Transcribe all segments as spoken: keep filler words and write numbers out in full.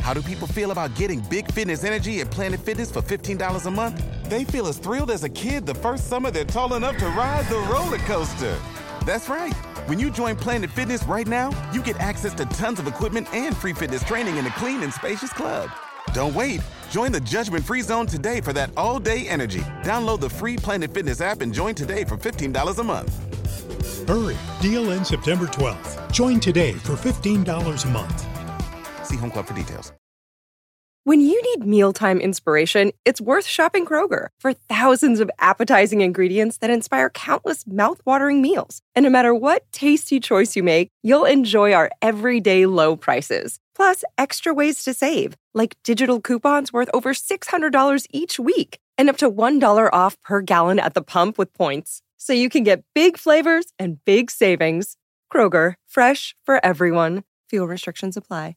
How do people feel about getting big fitness energy at Planet Fitness for fifteen dollars a month? They feel as thrilled as a kid the first summer they're tall enough to ride the roller coaster. That's right. When you join Planet Fitness right now, you get access to tons of equipment and free fitness training in a clean and spacious club. Don't wait. Join the judgment-free zone today for that all-day energy. Download the free Planet Fitness app and join today for fifteen dollars a month. Hurry. Deal ends September twelfth. Join today for fifteen dollars a month. See Home Club for details. When you need mealtime inspiration, it's worth shopping Kroger for thousands of appetizing ingredients that inspire countless mouth-watering meals. And no matter what tasty choice you make, you'll enjoy our everyday low prices. Plus, extra ways to save, like digital coupons worth over six hundred dollars each week and up to one dollar off per gallon at the pump with points. So you can get big flavors and big savings. Kroger, fresh for everyone. Fuel restrictions apply.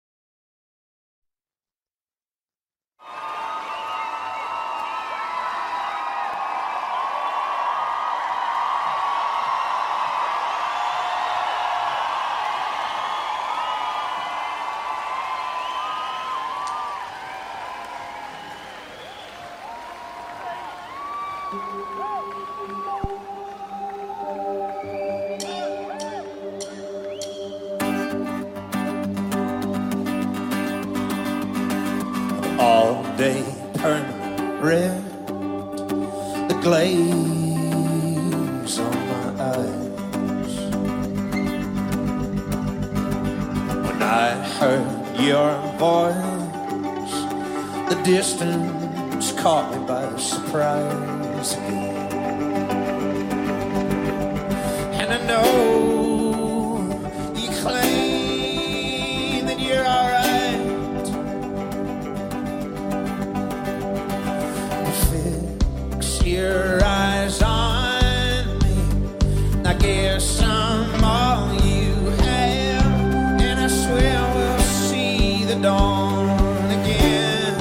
All day permanent red, the glaze on my eyes. When I heard your voice, the distance caught me by surprise again. And I know you claim that you're alright. Your eyes on me, I guess I'm all you have, and I swear we'll see the dawn again.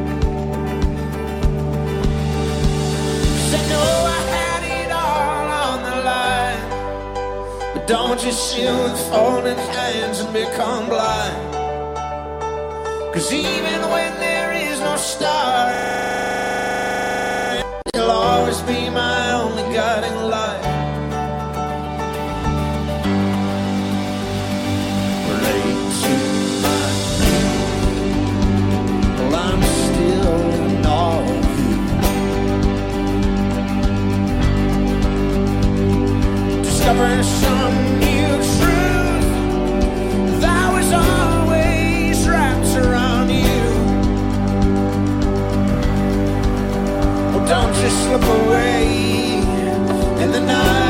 'Cause I know I had it all on the line, but don't just sit with folded hands and become blind. 'Cause even when there is no star, you'll always be my only guiding light. Relate to my dream. Well, I'm still in awe of you. Discovering some new truth that was always wrapped around you. Don't just slip away in the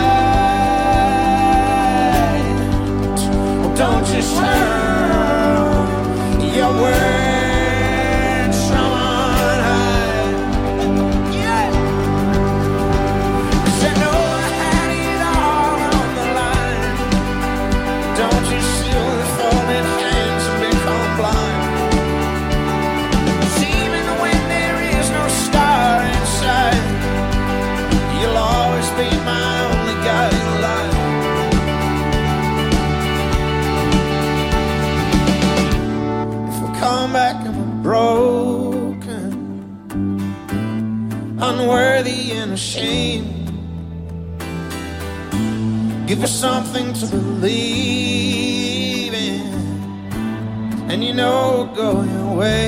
night. Don't just hurl your words from on high. Yeah. 'Cause I know I had it all on the line. Don't just sit with folded hands and become blind. 'Cause even when there is no star inside, you'll always be my only guiding light. If we come back and we're broken, unworthy and ashamed, give us something to believe in, and you know we'll go your way.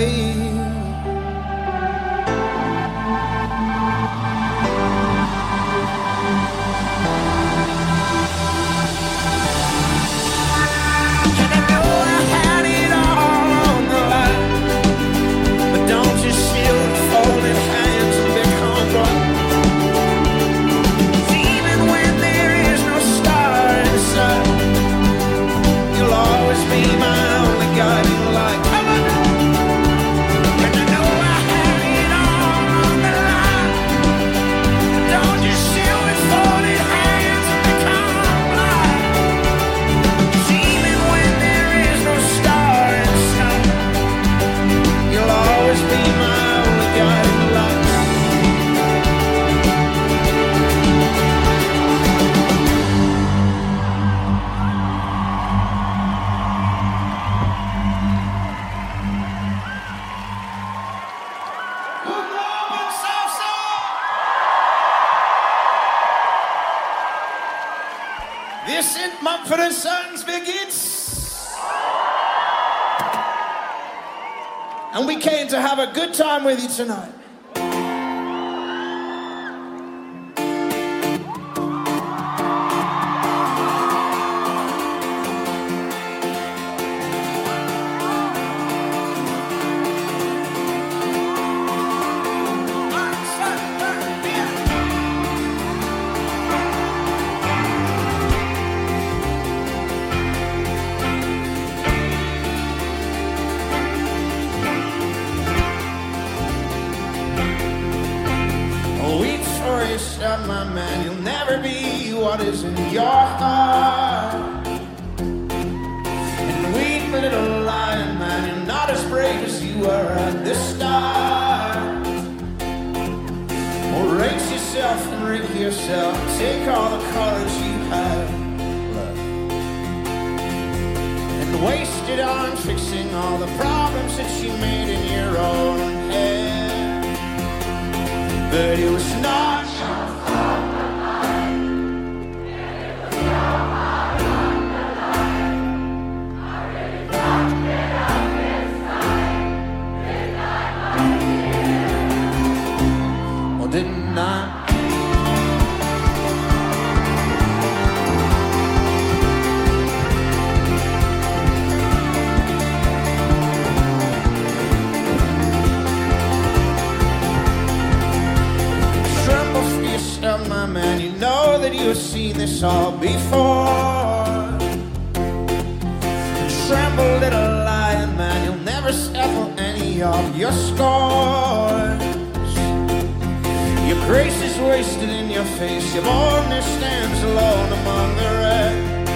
You'll always be my only guiding light. Mumford and Sons Biggits. And we came to have a good time with you tonight. My man, you'll never be what is in your heart. And weep, little lion man, you're not as brave as you were at the start. Well, race yourself and rig yourself, take all the courage you have left and waste it on fixing all the problems that you made in your own head. But it was not didn't I? Tremble for yourself, my man. You know that you've seen this all before. Tremble, little lion man. You'll never settle any of your scores. Your grace is wasted in your face. Your boldness stands alone among the rest.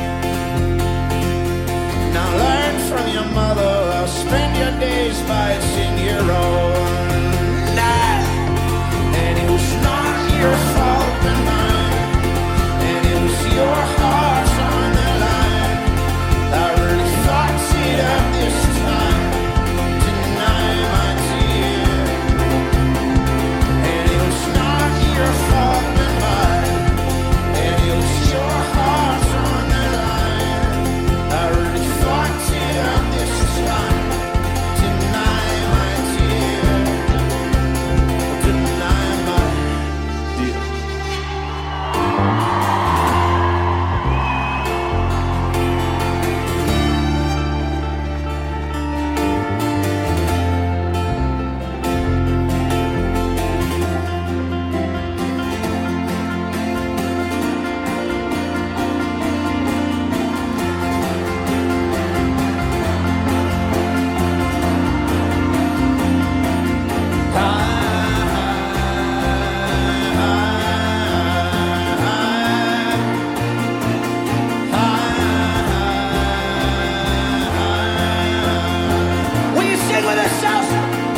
Now learn from your mother, or spend your days by sing your own night. And it was not your fault but mine, and it was your heart on the line. I really fucked it up this time. Deny my tear. And it was not your fault but mine, and it was your heart on the line. I really fucked it up this time. Deny my tear. Deny my dear. Will you sing with us, Salsa?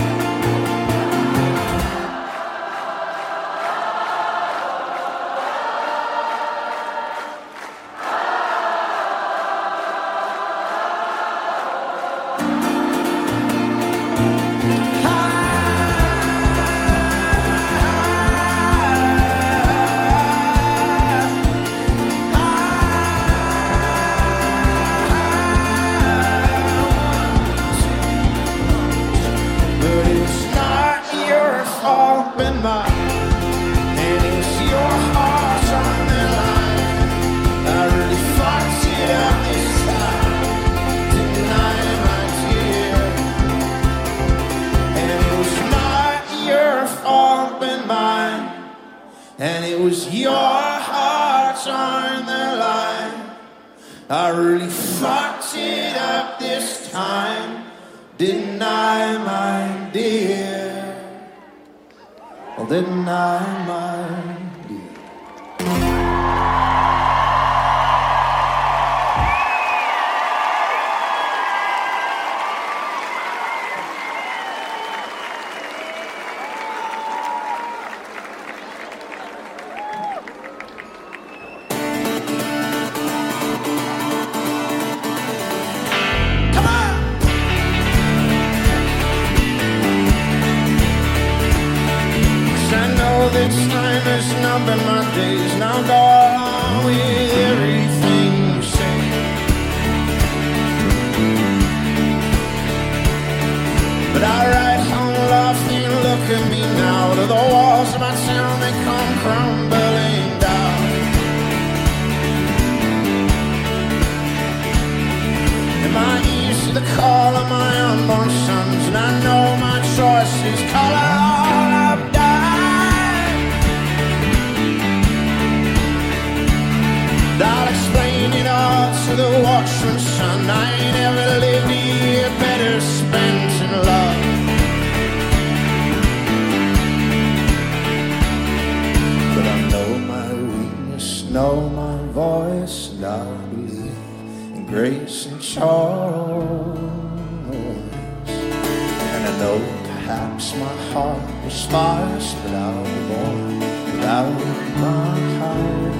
But it's not your fault but mine, and it's your heart on the line. I really fucked it up this time. Deny my tear. And it was not your fault but mine, and it was your heart on the line. I really fucked it up this time. Deny my dear. Well, deny my dear. Come on! The time has numbered my days, now gone with everything you said. look at me now. To the walls of my town, they come crumbling down. Am I ears to the call of my unborn sons? And I know my choice is color all I've died. I'll explain it all to the watchman's son. I ain't ever lived a year better spent in love. But I know my weakness, know my voice, and I believe in grace and choice. And I know perhaps my heart was sparse, but I'll be born without my heart.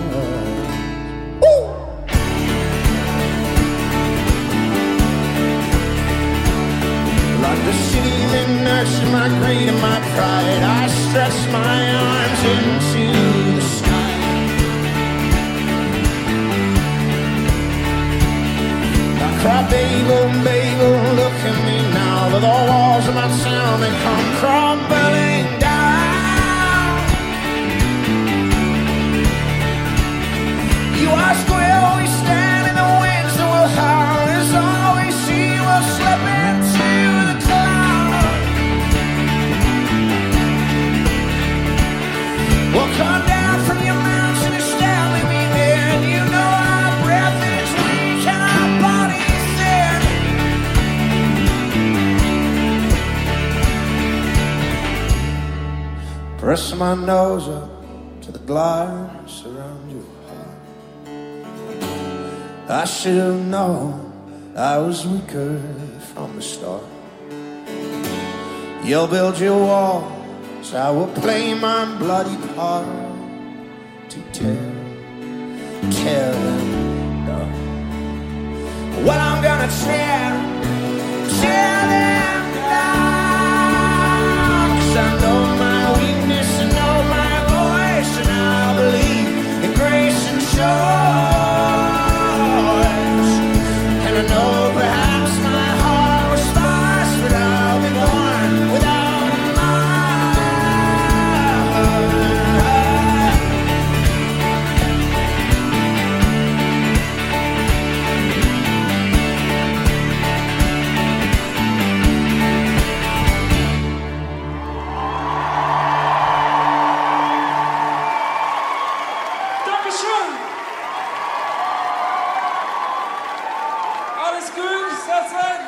Like the city that nurtured my greed and my pride, I stretch my arms into the sky. I cry, Babel, Babel, look at me now. To the walls of my town, they come crumbling down. You ask where we stand in the winds that will howl. As all we see will slip into the cloud. We'll come down from your mountain and stand with me there. And you know our breath is weak and our body's thin. Press my nose up to the glass around your heart. I should have known I was weaker from the start. You'll build your walls, I will play my bloody part to tear, tear them down. Well, I'm gonna tear, tear them down. 'Cause I know my weakness, I know my voice, and I believe in grace and choice. And I know perhaps my heart was sparse, but I'll be born without my heart. Dankeschön. Alles gut, that's it.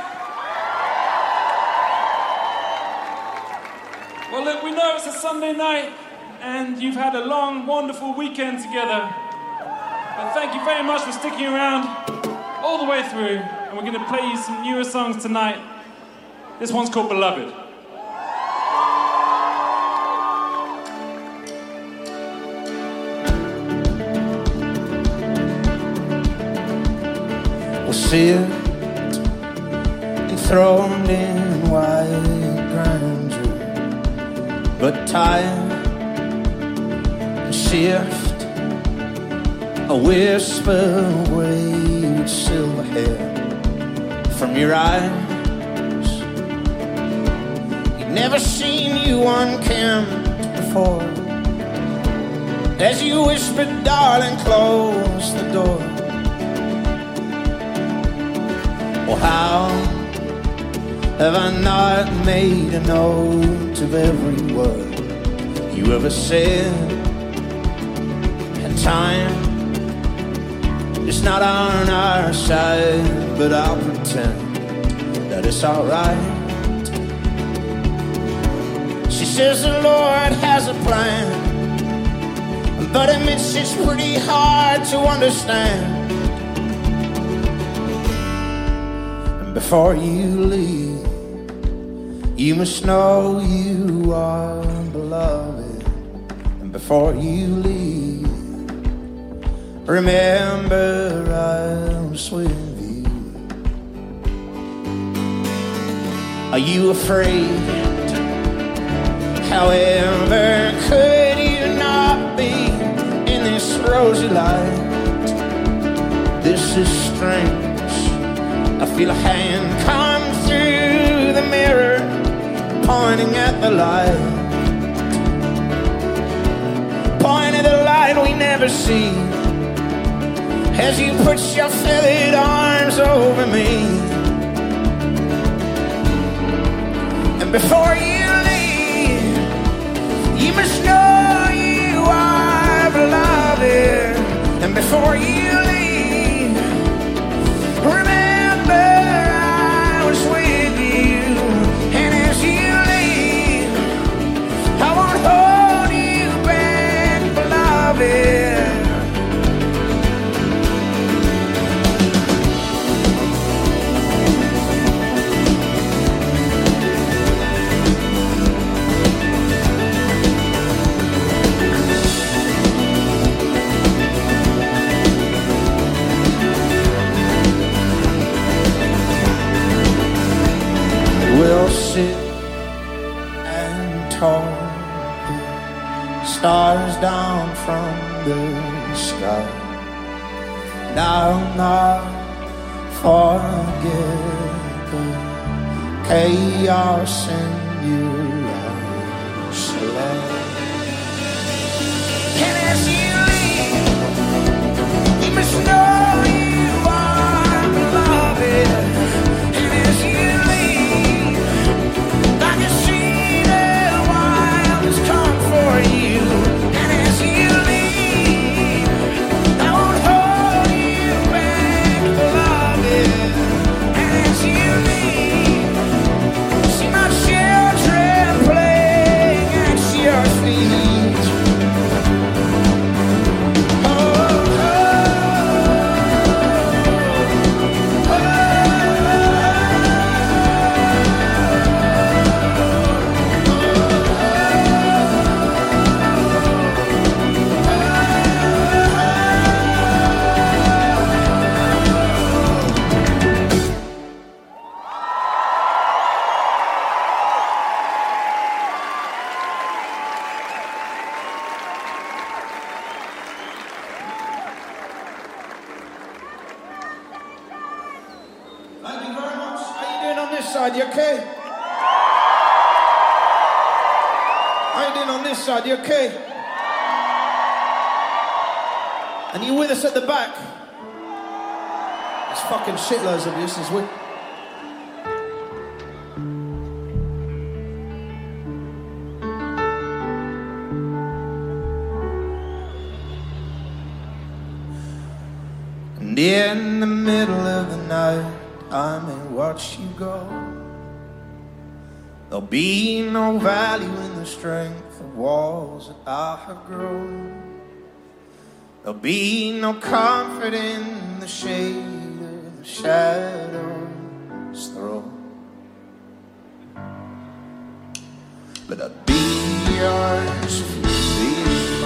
Well, look, we know it's a Sunday night and you've had a long, wonderful weekend together. But thank you very much for sticking around all the way through. And we're going to play you some newer songs tonight. This one's called Beloved. We'll sit enthroned in white grandeur, but tired and shift a whisper away with silver hair from your eyes. You've never seen you unkempt before. As you whispered, darling, close the door. Well, how have I not made a note of every word you ever said? And time is not on our side, but I'll pretend that it's alright. She says the Lord has a plan, but admits it's pretty hard to understand. Before you leave, you must know you are beloved. And before you leave, remember I was with you. Are you afraid? However, could you not be in this rosy light? This is strange. I feel a hand come through the mirror, point pointing at the light, pointing at the light we never see, as you put your feathered arms over me. And before you leave, you must know you are beloved. And before you leave, remember I was with you. And as you leave, I won't hold you back, beloved. We'll sit and talk, stars down from the sky, and I'll not forget the chaos in your eyes. And as you leave, you must know you are beloved. And as you for you, and as you leave, I won't hold you back, beloved. And as you leave, see my children playing at your feet. Oh, oh, oh, oh. Thank you very much. How you doing on this side? You okay? How you doing on this side? You okay? And you with us at the back? There's fucking shitloads of you. This is weird. And in the middle of the night, I may watch you go. There'll be no value in the strength of walls that I have grown. There'll be no comfort in the shade of the shadow's throw. But I'll be yours if you be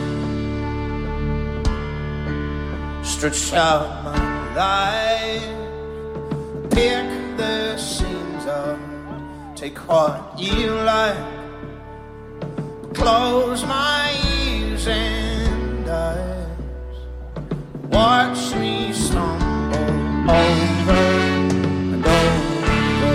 mine. Stretch out my life, pick the seams up, take what you like, close my ears and eyes, watch me stumble over and over.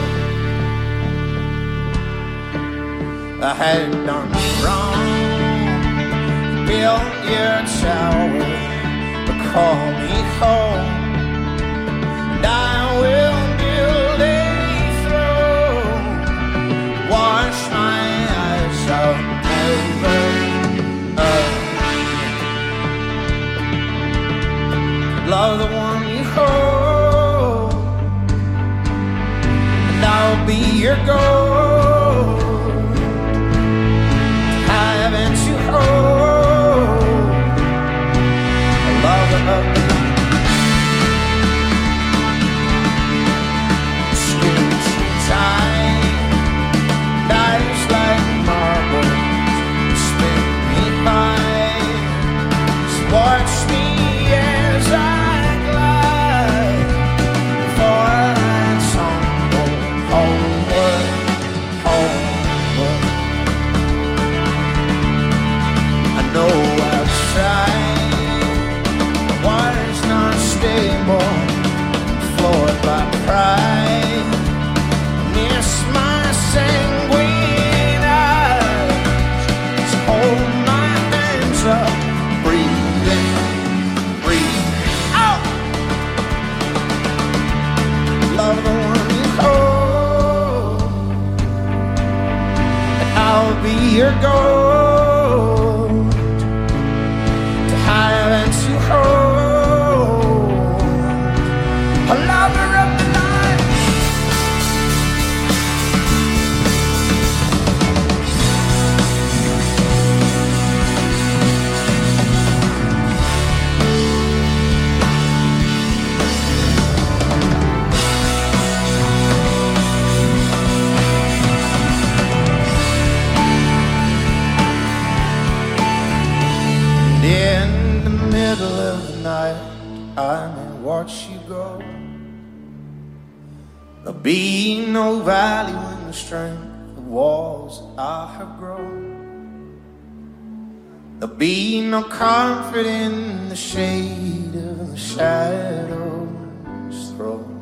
I had done wrong, built your tower, but call me home. I will build a throne, wash my eyes out over again. Love the one you hold, and I'll be your goal. Haven't you hold a love of the dies like marble, spin me by. Just watch me as I glide, before I tumble homeward. be your gold, to have and to hold, a lover of the night. In the middle of the night, I may watch you go. There'll be no value in the strength of walls that I have grown. There'll be no comfort in the shade of the shadow's throne.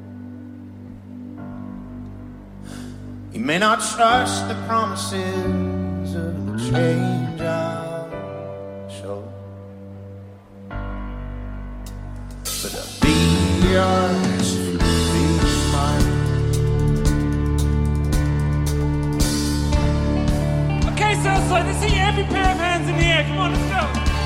You may not trust the promises of the change I'll show, but I'll be yours, you'll be mine. Okay, Southside, let's see every pair of hands in the air. Come on, let's go.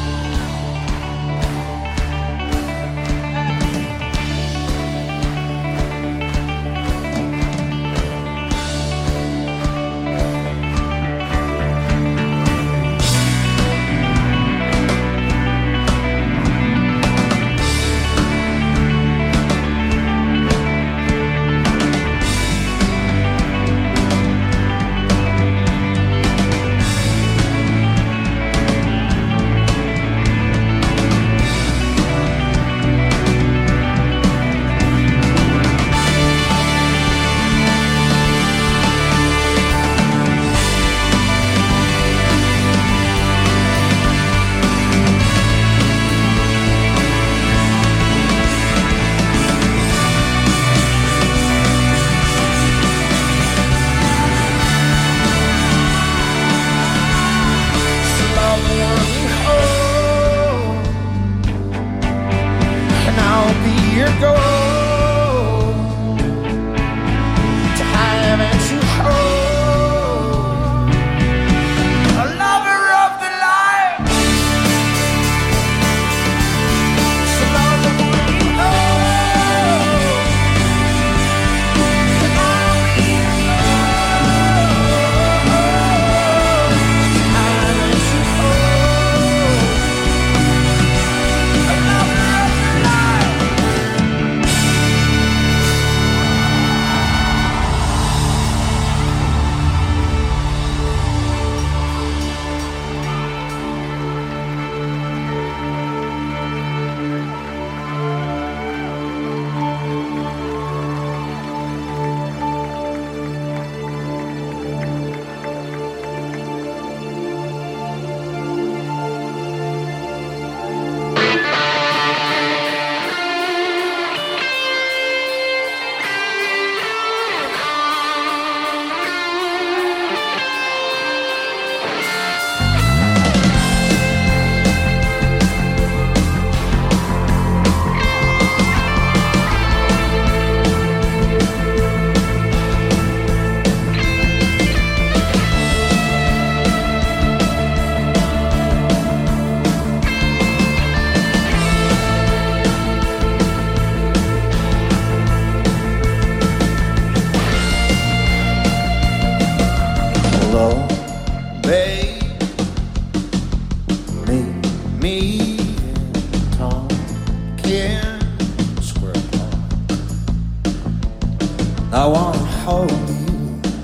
I wanna hold you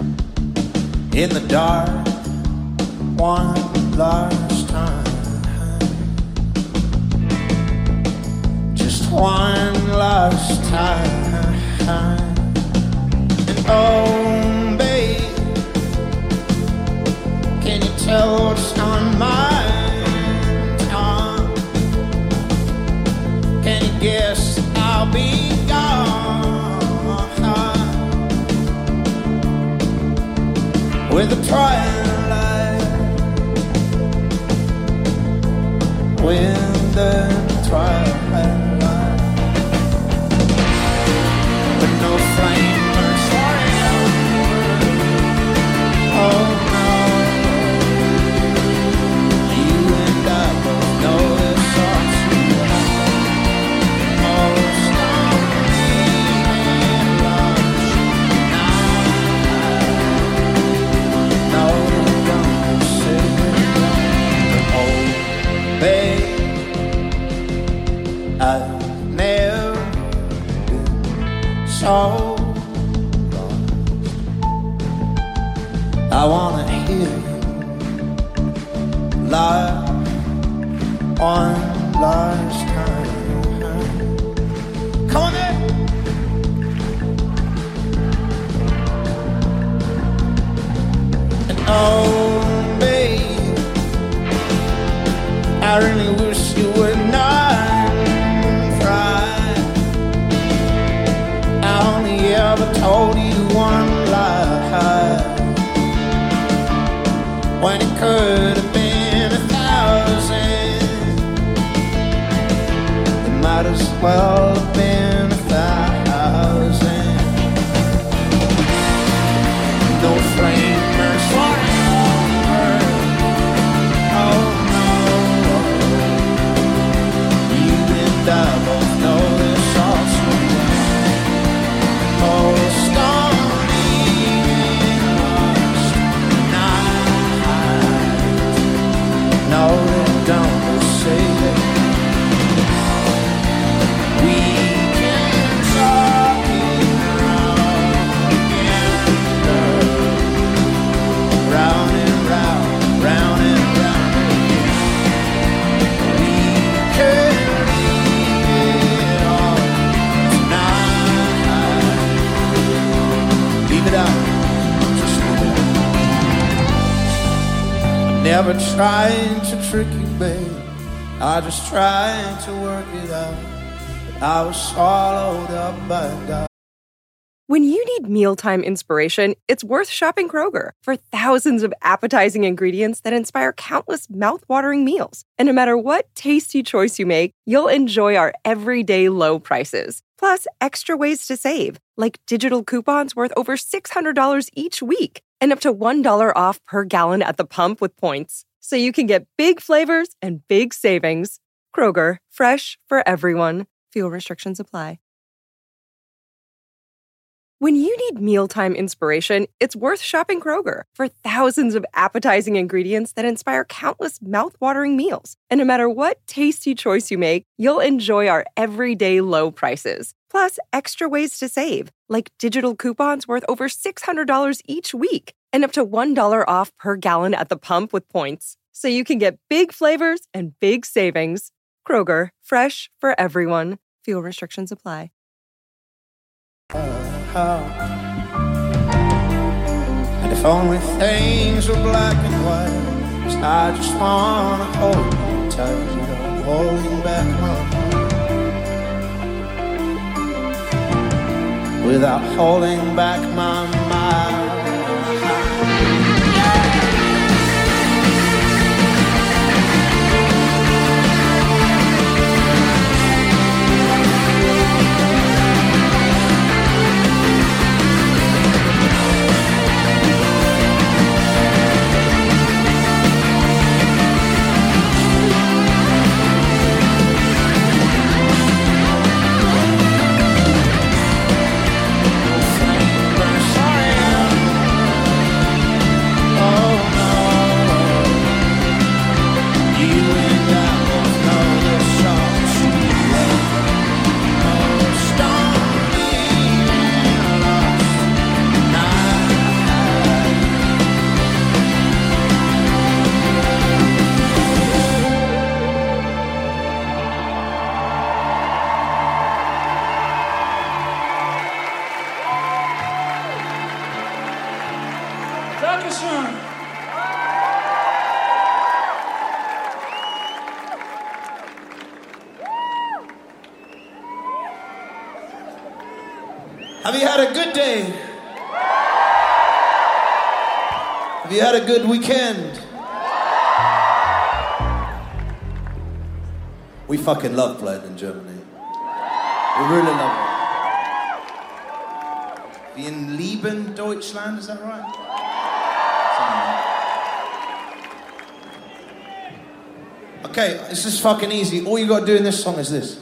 in the dark one last time, just one last time. And oh, babe, can you tell what's on my tongue? Can you guess I'll be gone with the twilight, with the twilight, with no flame burns forever. Oh no. I wanna hear you live one last time. Come on there. And oh, babe, I really wish you would not cry. I only ever told you one lie, when it could have been a thousand. It might as well have been a thousand. No flame burns forever. Oh no. You and I both know this all too well. Oh, stormy lost night. No, they don't say that. We can talk it around again, round and round, round and round again. We can leave it all tonight. Leave it out, just leave it out. Never trying to trick you, babe. I just tried to work it out. I was swallowed up by a doubt. When you need mealtime inspiration, it's worth shopping Kroger for thousands of appetizing ingredients that inspire countless mouth-watering meals. And no matter what tasty choice you make, you'll enjoy our everyday low prices. Plus, extra ways to save, like digital coupons worth over six hundred dollars each week and up to one dollar off per gallon at the pump with points. So you can get big flavors and big savings. Kroger, fresh for everyone. Fuel restrictions apply. When you need mealtime inspiration, it's worth shopping Kroger for thousands of appetizing ingredients that inspire countless mouth-watering meals. And no matter what tasty choice you make, you'll enjoy our everyday low prices. Plus, extra ways to save, like digital coupons worth over six hundred dollars each week and up to one dollar off per gallon at the pump with points. So you can get big flavors and big savings. Kroger, fresh for everyone. Fuel restrictions apply. And if only things were black and white, 'cause I just wanna hold you tight without holding back my mind, without holding back my mind. Dankeschön. Have you had a good day? Have you had a good weekend? We fucking love playing in Germany. We really love it. In Lieben, Deutschland, is that right? Okay, this is fucking easy. All you gotta do in this song is this.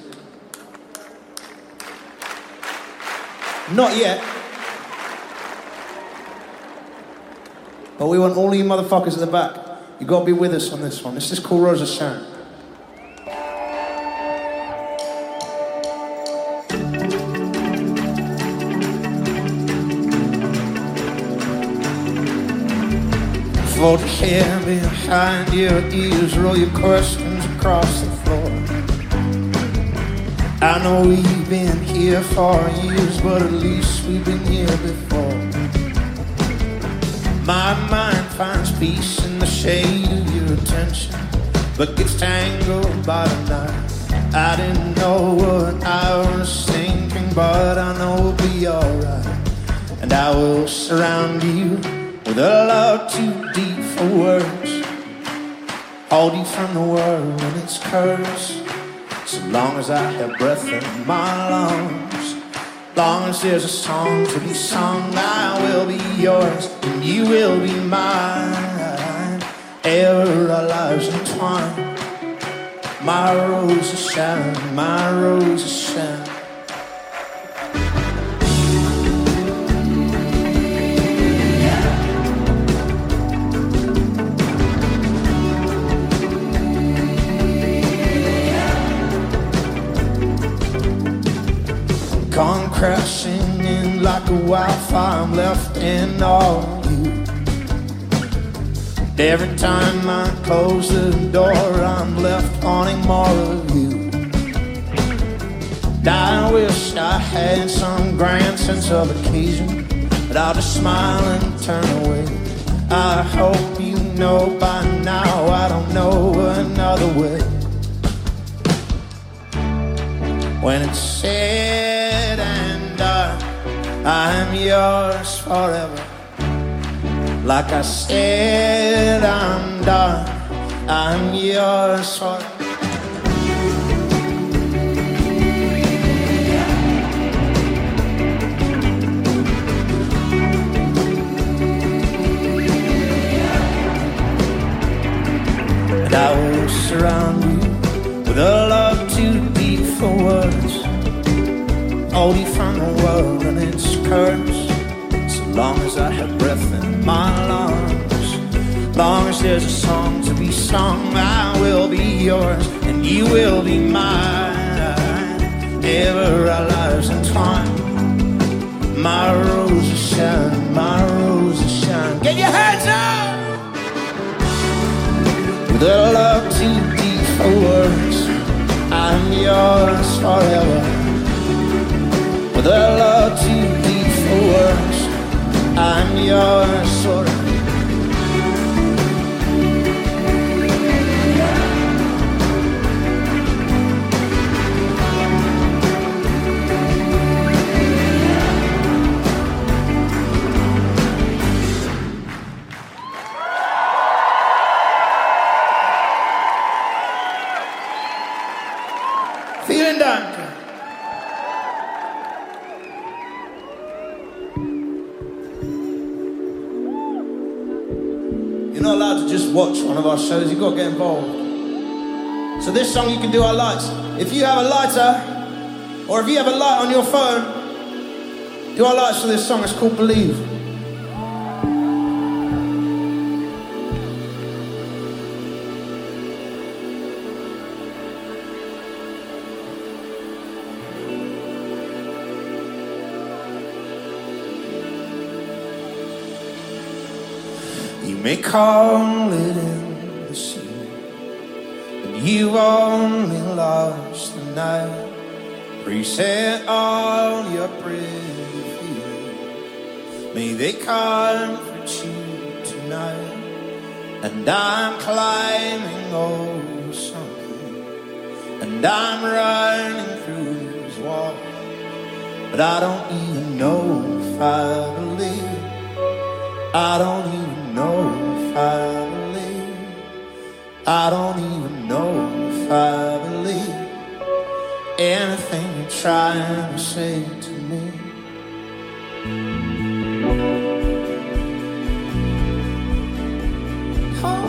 Not yet. But we want all you motherfuckers at the back. You gotta be with us on this one. This is called Rosa Sharon. Fold your hair behind your ears, roll your questions across the floor. I know we've been here for years, but at least we've been here before. My mind finds peace in the shade of your attention, but gets tangled by the night. I didn't know what I was thinking, but I know we'll be alright. And I will surround you with a love too deep for words, hold you from the world and its curse. So long as I have breath in my lungs, long as there's a song to be sung, I will be yours and you will be mine. Ever our lives entwined, my roses shine, my roses shine. Come crashing in like a wildfire, I'm left in all of you. Every time I close the door, I'm left wanting more of you. I wish I had some grand sense of occasion, but I'll just smile and turn away. I hope you know by now I don't know another way. When it's said and done, I'm yours forever. Like I said, I'm done, I'm yours forever. And I will surround you with a love too deep for words, hold you from the world and its curse. So long as I have breath in my lungs, long as there's a song to be sung, I will be yours and you will be mine. Ever our lives entwined, my roses shine, my roses shine. Get your hands up! With a love too deep for words, I'm yours forever. With a love too deep for words, I'm yours forever. Vielen Dank. You're not allowed to just watch one of our shows, you've got to get involved. So this song you can do our lights. If you have a lighter, or if you have a light on your phone, do our lights for this song. It's called Believe. You may call it in the sea, but you've only lost the night. Reset all your pretty feelings, may they comfort you tonight. And I'm climbing over something, and I'm running through these walls, but I don't even know if I believe. I don't even know if I believe. I don't even know if I believe anything you're trying to say to me. Oh.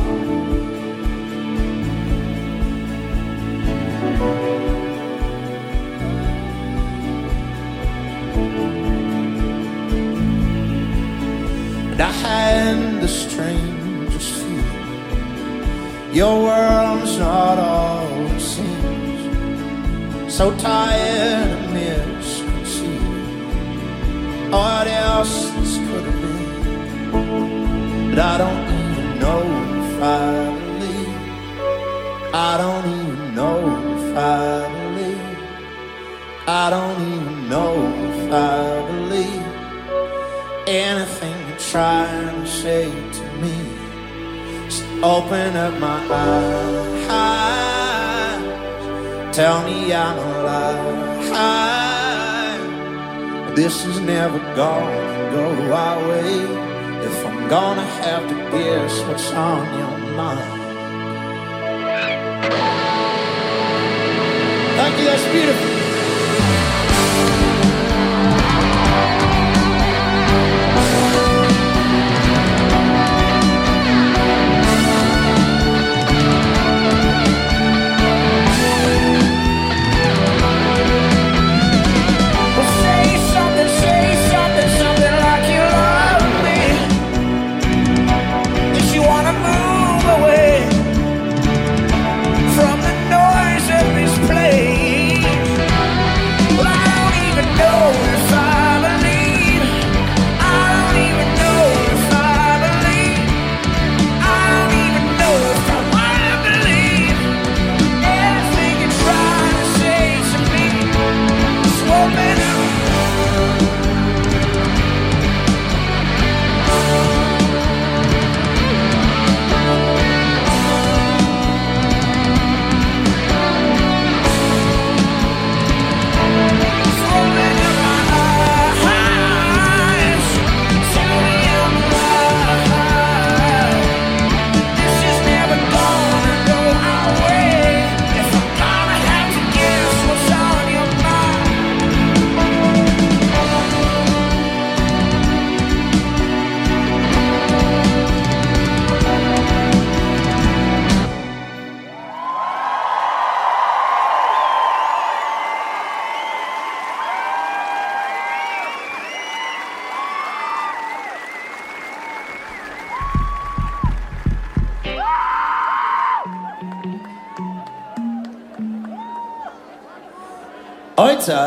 And I had the strangest feeling, your world's not all it seems. So tired of misconceiving what else this could have been. But I don't even know I don't even know if I believe. I don't even know if I believe anything you're trying to say to me. Just open up my eyes, tell me I'm alive. This is never gonna go our way. If I'm gonna have to guess what's on your mind. Thank you, that's beautiful. Heute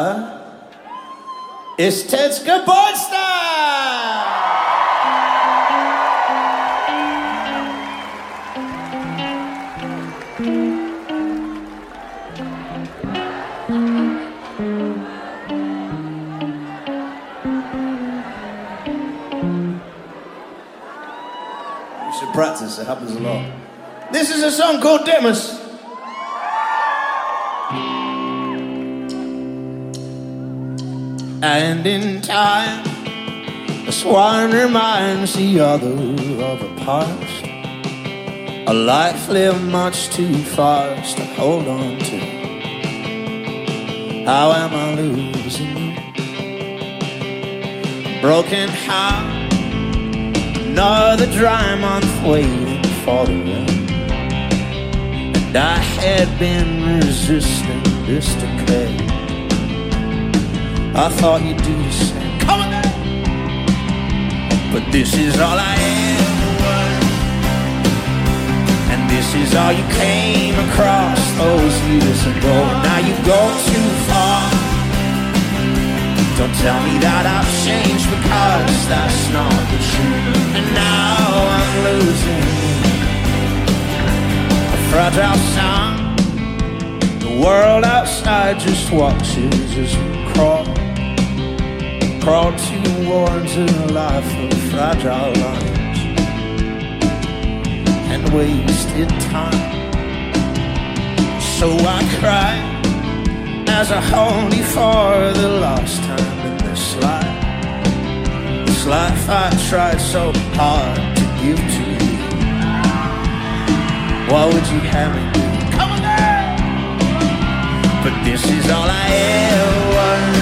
ist Teds Geburtstag! You should practice, it happens a lot. This is a song called Demas. And in time, this one reminds the other of a past, a life lived much too fast to hold on to. How am I losing you? Broken heart, another dry month waiting for the rain. And I had been resisting this decay. I thought you'd do the same. Come on now! But this is all I ever was, and this is all you came across those years ago. Now you go too far. Don't tell me that I've changed, because that's not the truth. And now I'm losing a fragile sound. The world outside just watches as we crawl. Crawl towards a life of fragile lines and wasted time. So I cry as I hold you for the last time in this life. This life I tried so hard to give to you. What would you have me do? Come on now! But this is all I ever was.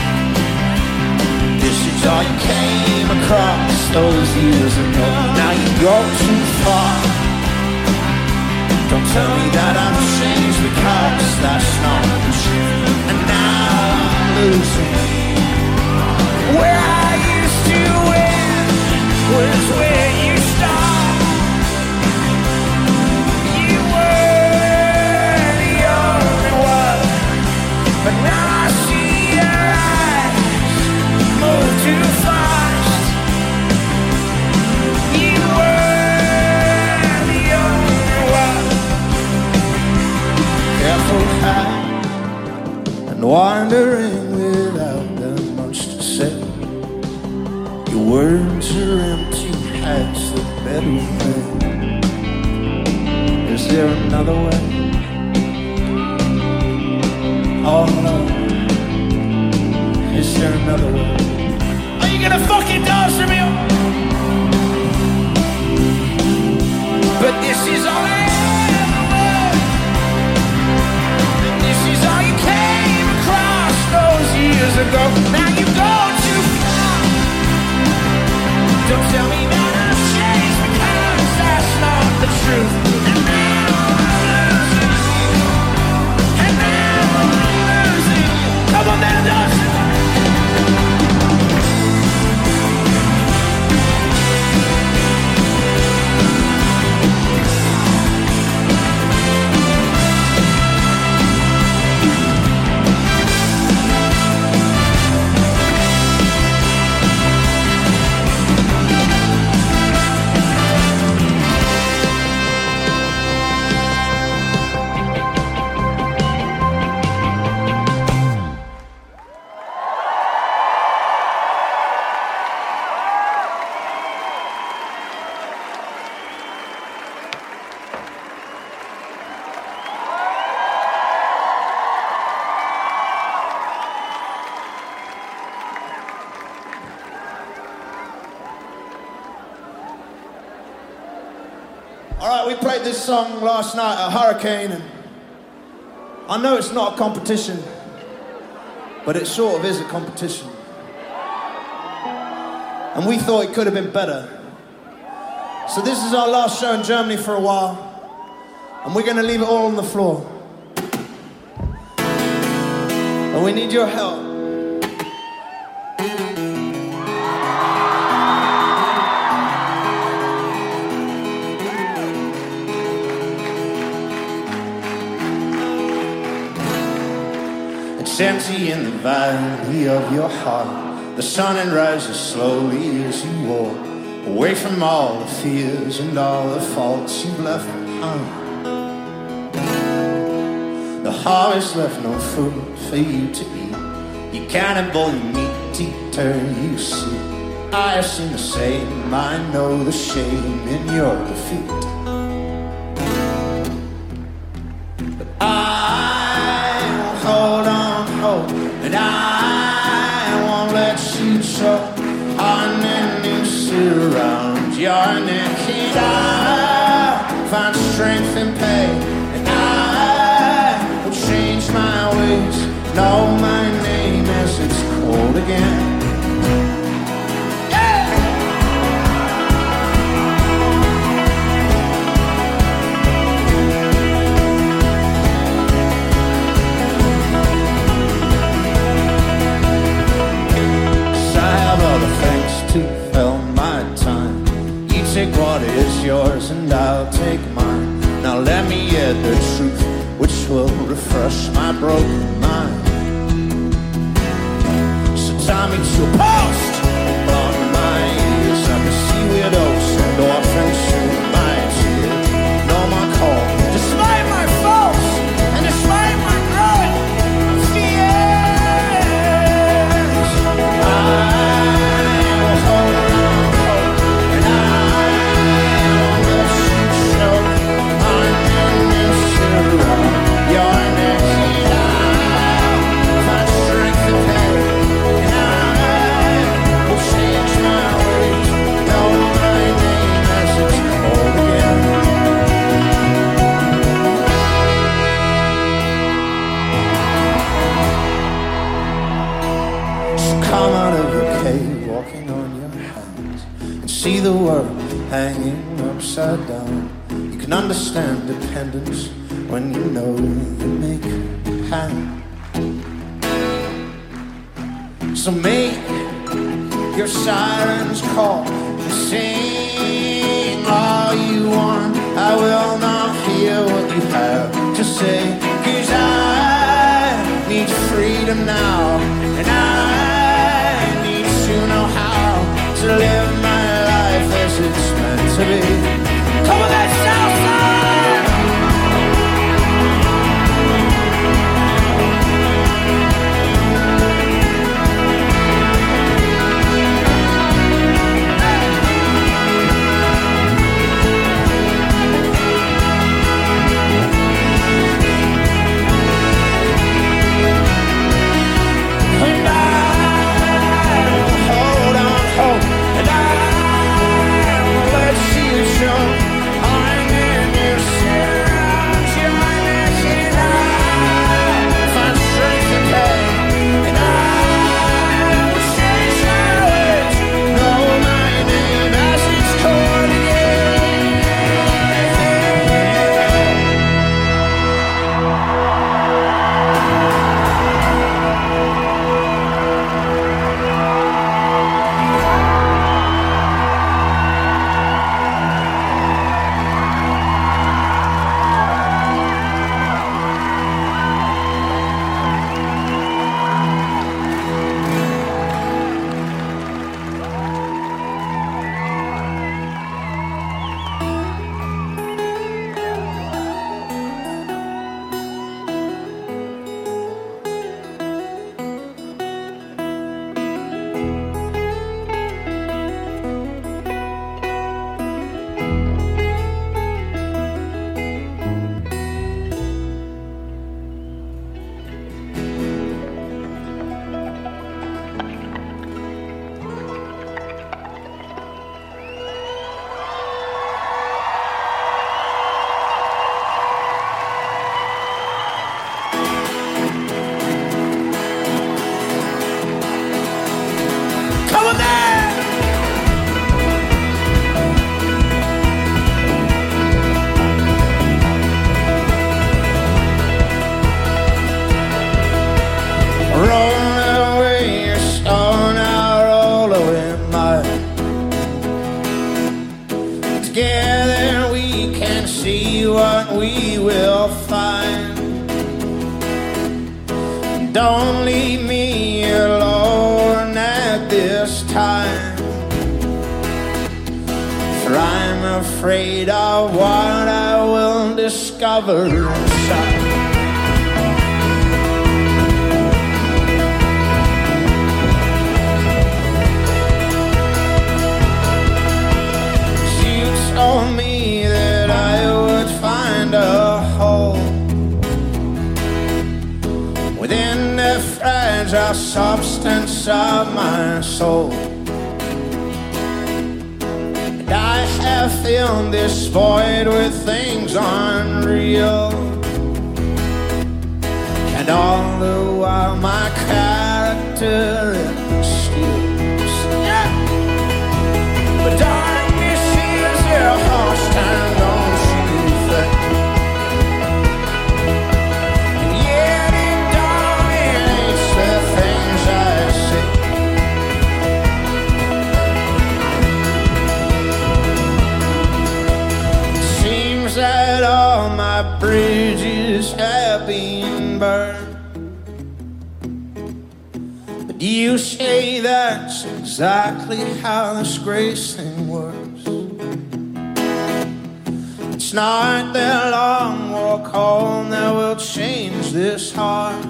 This is all you came across those years ago. Now you go too far. Don't tell me that I've changed, because that's not the truth. And now I'm losing. Where I used to win was where you stopped. You were the only one, but now I see your eyes move too fast. You were the only one. everything. Is there another way? Oh no. Is there another way? Are you gonna fucking dance with me? But this is all I ever was. And this is all you came across those years ago. Now you go too far. Don't tell me that I've changed, because that's not the truth. And now I'm losing you. And now I'm losing you. Come on now, dance. We played this song last night at Hurricane, and I know it's not a competition, but it sort of is a competition. And we thought it could have been better. So this is our last show in Germany for a while, and we're gonna leave it all on the floor. And we need your help. It's empty in the valley of your heart. The sun rises slowly as you walk away from all the fears and all the faults you've left behind. The harvest left no food for you to eat. You cannibal, you meat eater, you see. I have seen the same, I know the shame in your defeat. But I will hold on hope, and I won't let you choke on any surround your neck. And I find strength in pain, and I will change my ways, know my name as it's cold again. To fill my time, you take what is yours and I'll take mine. Now let me hear the truth, which will refresh my broken mind. So tie me to a post and block my ears. I can see widows and orphans through my tears. Know my call, despite my faults and despite my growing fears. I see the world hanging upside down. You can understand dependence when you know you make it happen. So make your sirens call and sing all you want. I will not hear what you have to say, 'cause I need freedom now, and I need to know how to live my life as it's meant to be. Come on, that Southside! together we can see what we will find. Don't leave me alone at this time, for I'm afraid of what I will discover inside. Told me that I would find a home within the fragile substance of my soul, and I have filled this void with things unreal, and all the while my character is still. But darkness is your horse turned on Tuesday, and yet it dominates the things I say. It seems that all my bridges have been burned. You say that's exactly how this grace thing works. It's not the long walk home that will change this heart,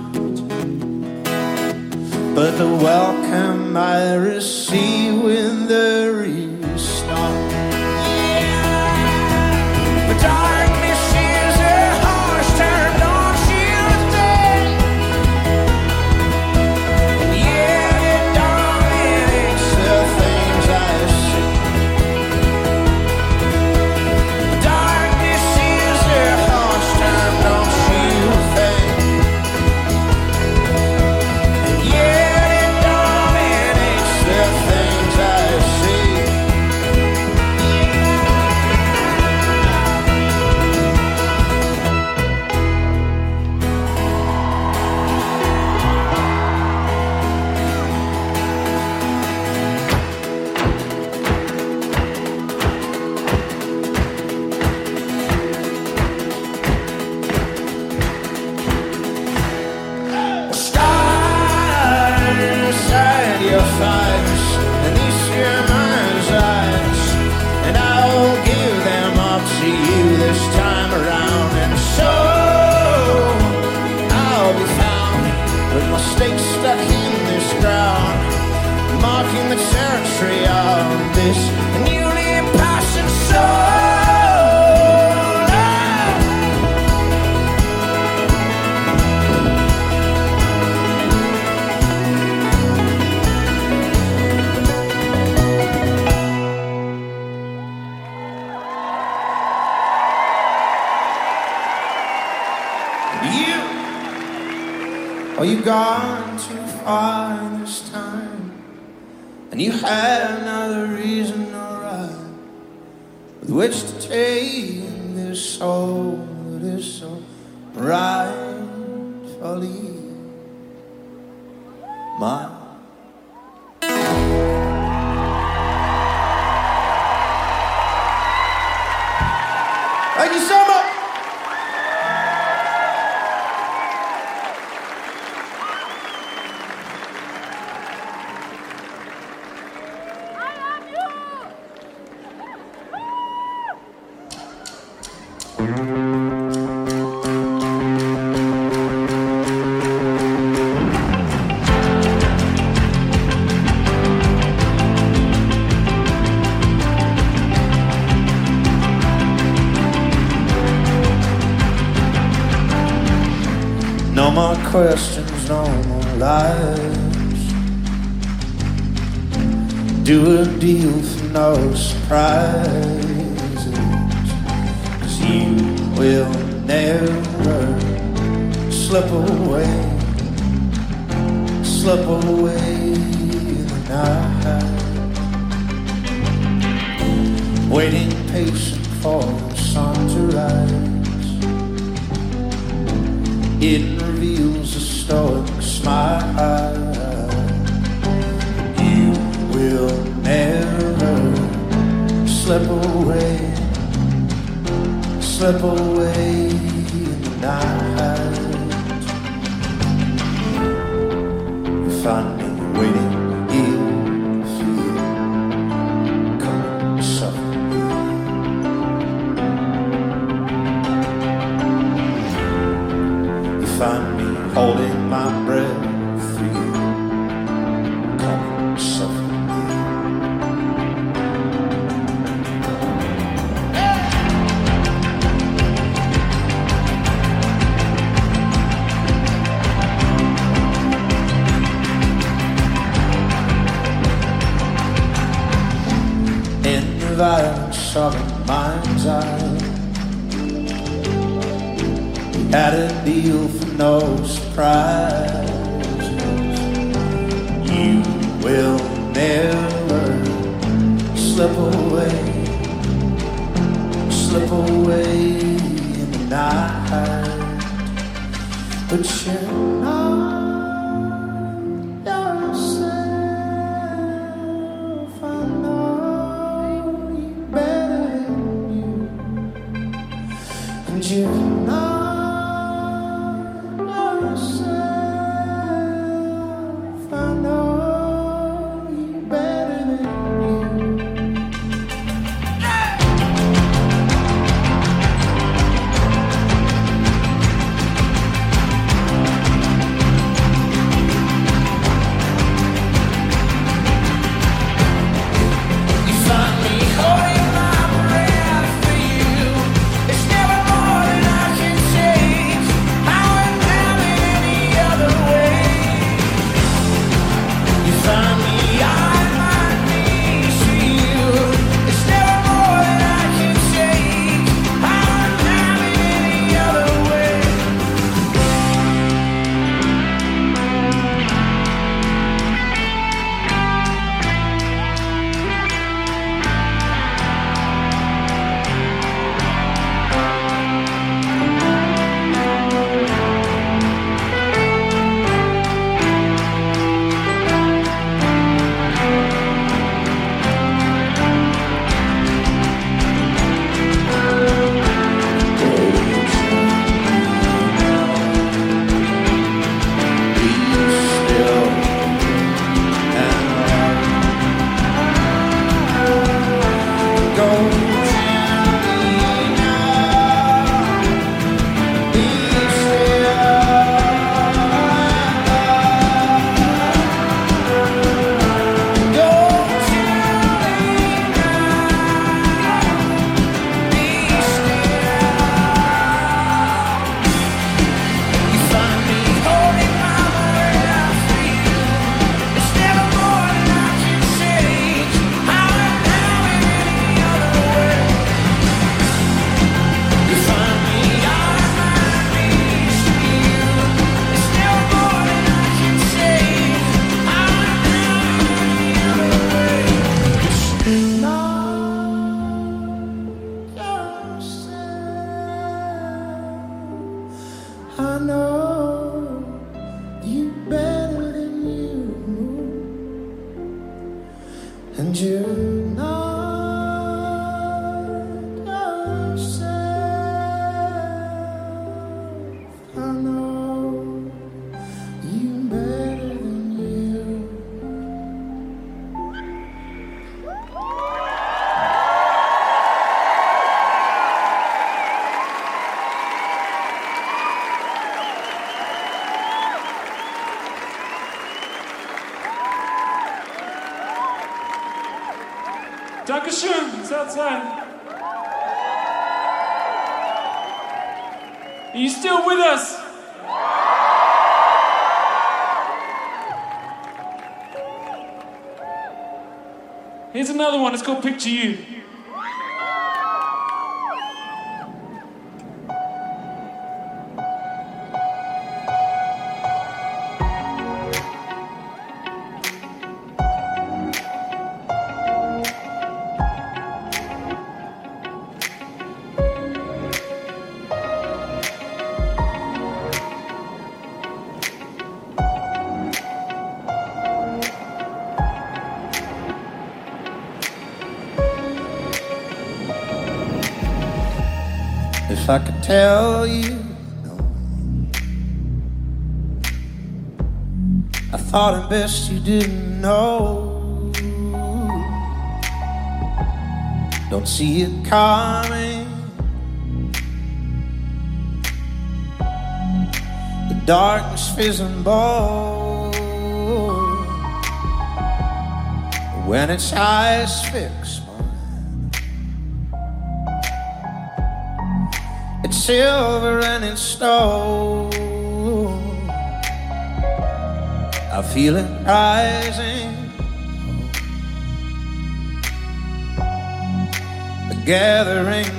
but the welcome I receive with the restart. Yeah. But darkness is a horse turned on Tuesday, and yet it dominates the things I see. But darkness is a horse turned on Tuesday, and yet it dominates the things I see. Stars at your fires, and these your mind's eyes, and I will give them up to you this time around. And so I'll be found with my stake stuck in this ground, marking the territory of this newly impassioned soul. You, oh, you gone too far this time, and you had another reason to ride with which to take this soul that is so rightfully mine. Thank you so much. No more questions, no more lies. Do a deal for no surprises, 'cause you will never slip away, slip away in the night, waiting patient for the sun to rise. It reveals a stoic smile. You will never slip away, slip away in the night. You find me waiting here for you, come and suffer me. You find me holding my breath for you, come and suffer me. Violence of a mind's eye. We had a deal for no surprises. You will never slip away, slip away in the night. But you're not yourself, I know. And you're not yourself, I know you better than you. You find me holding my breath for you. It's never more than I can take. I wouldn't have it any other way. You find me on my knees for you. It's never more than I can take. I wouldn't have it any other way. I know you better than you, and you're not yourself. I know you better than you. Dankeschön, it's outside. Are you still with us? Here's another one, it's called Picture You. if I could tell you. I thought it best you didn't know. Don't see it coming. The darkness fizzing bold when its eyes fix mine. It's silver and it's stone. I feel it rising. The gathering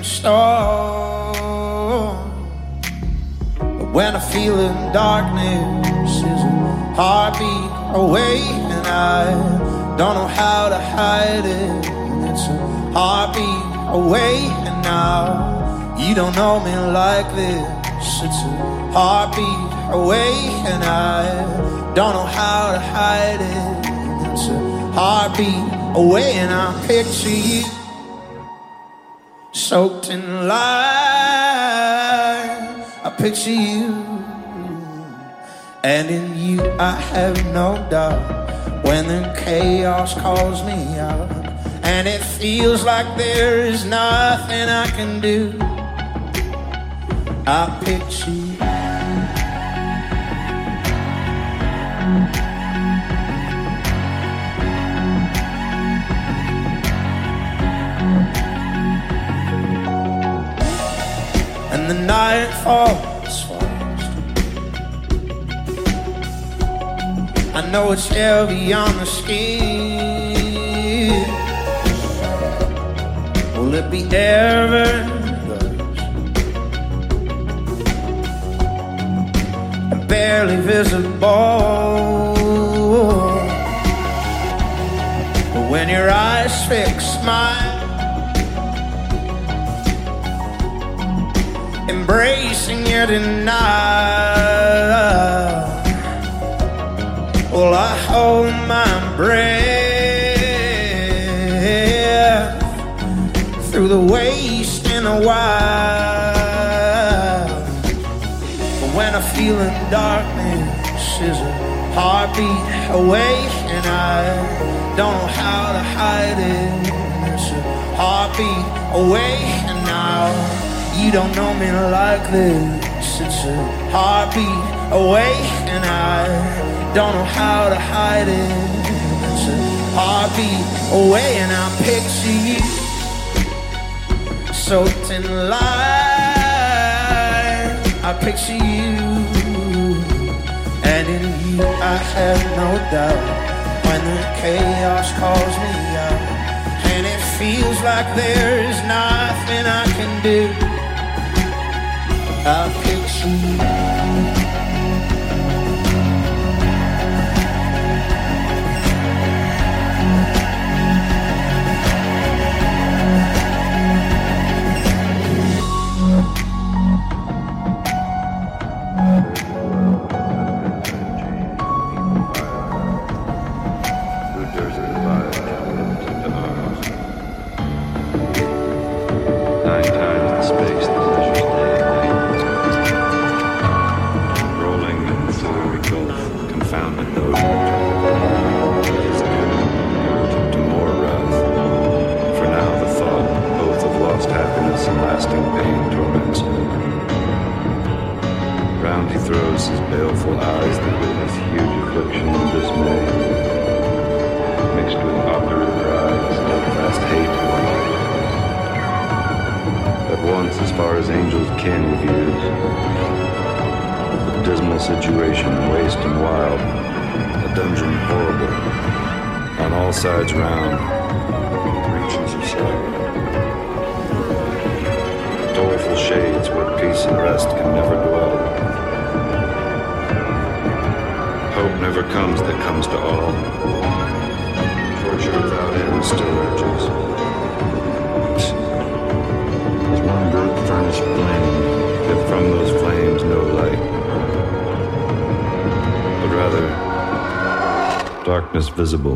storm. But when I feel in darkness is a heartbeat away, and I don't know how to hide it. It's a heartbeat away, and now you don't know me like this. It's a heartbeat away, and I don't know how to hide it. It's a heartbeat away, and I picture you soaked in light. I picture you, and in you I have no doubt. When the chaos calls me out, and it feels like there is nothing I can do, I picture you. And the night falls fast. I know it's heavy on the skin. Will it be ever thus? Barely visible. But when your eyes fix mine, embracing your denial, well, I hold my breath through the waste and the wild. But when I feel in darkness is a heartbeat away, and I don't know how to hide it. It's a heartbeat away, and now you don't know me like this. It's a heartbeat away, and I don't know how to hide it. It's a heartbeat away, and I picture you soaked in light. I picture you, and in you I have no doubt. When the chaos calls me out, and it feels like there is nothing I can do, I picture you. Nine times the space that measures day and night. throws his baleful eyes that witness huge affliction and dismay, mixed with obdurate pride, steadfast hate to life. At once, as far as angels ken views, a dismal situation, waste and wild, a dungeon horrible, on all sides round, regions of sorrow. Doleful shades where peace and rest can never dwell. Hope never comes that comes to all. Torture without end still urges. As one brute furnace flame, yet from those flames no light, but rather darkness visible.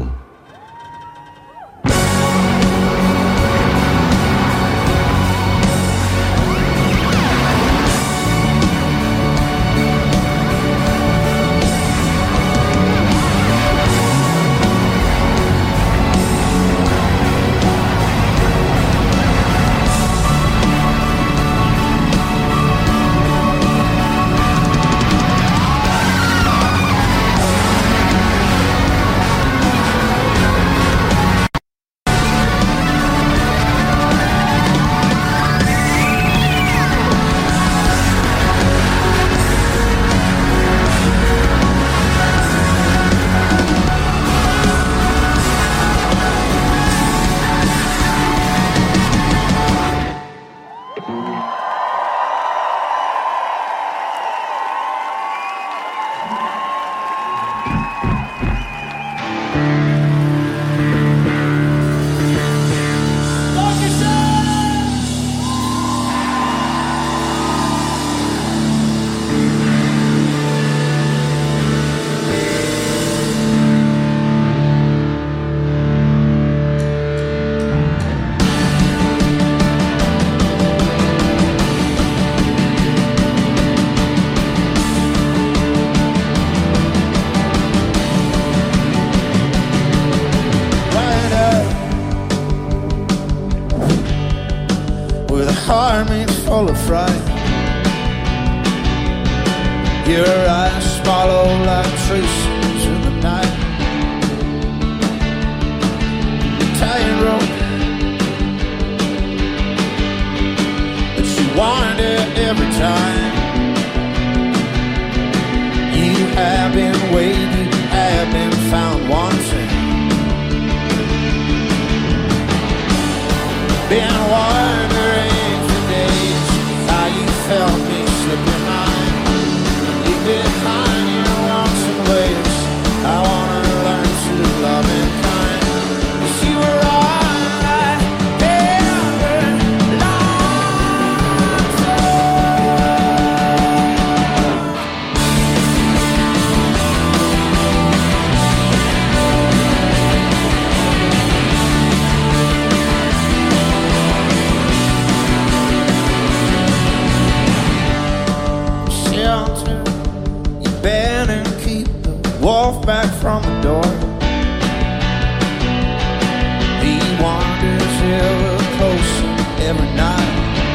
Heart full of fright. Your eyes follow like traces in the night. Tightrope, but you wind it every time. You have been waiting, have been found wanting. Been wondering how you felt me slip your mind. Leave behind your wants and ways. I wanna learn to love in kind. 'Cause you were all I ever longed wolf back from the door. He wanders ever closer every night.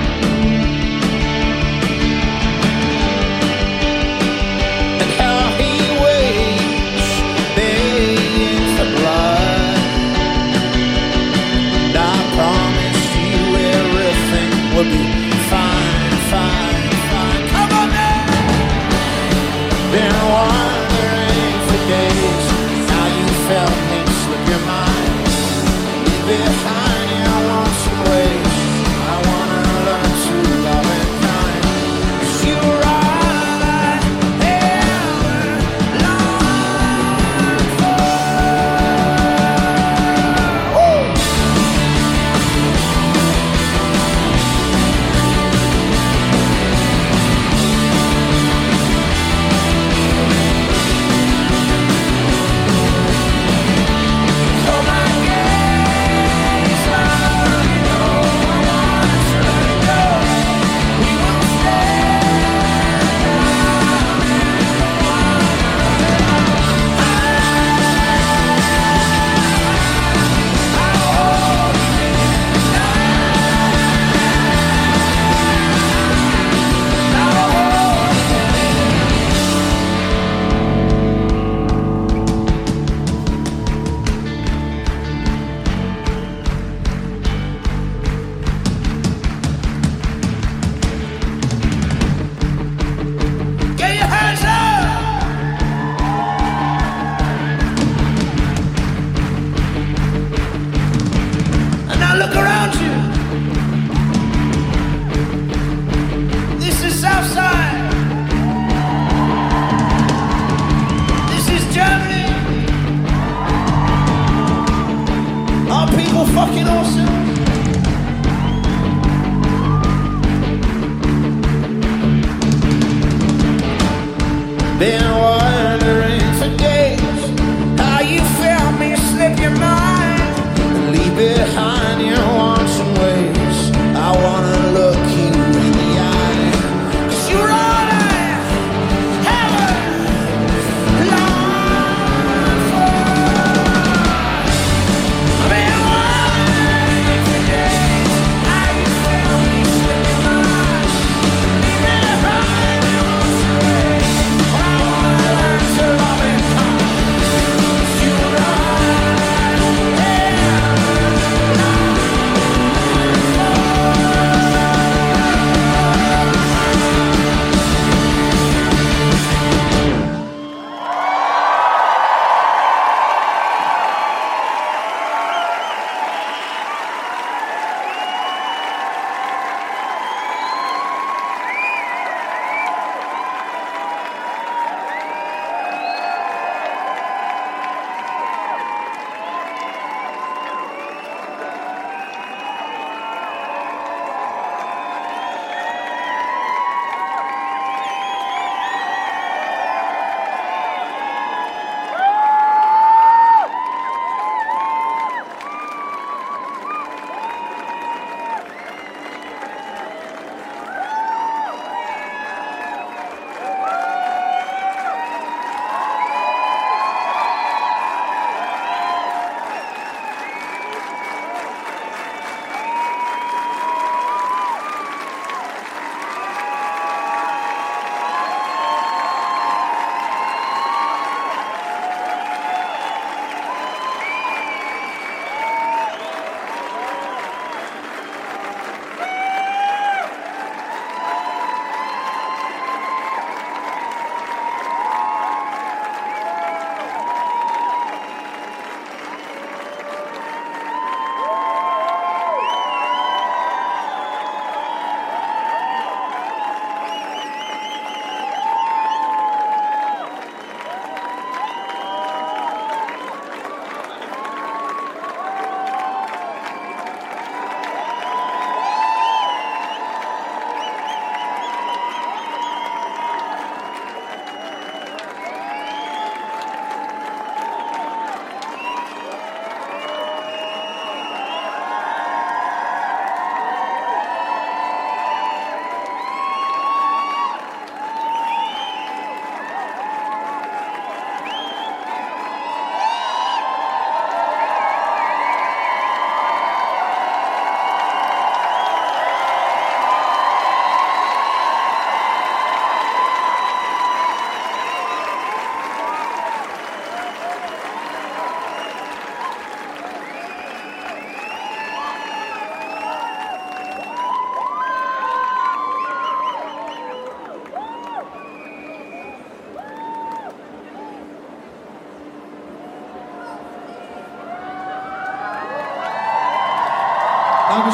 And how he waits, begging for blood. And I promised you everything would be fine, fine, fine. Come on now. Been wondering days, how you felt me slip your mind. Leave behind your wants and ways. I wanna learn to love in kind. 'Cause you were all I ever longed for. Woo! Look around you. This is Southside. This is Germany. Are people fucking awesome? Been wondering for days how you felt me slip your mind and leave behind your wants and ways. I wanna look you in the eye. 'Cause you're all I ever longed for. I've been wondering for days how you felt me slip your mind. Leave behind your wants and ways. I wanna learn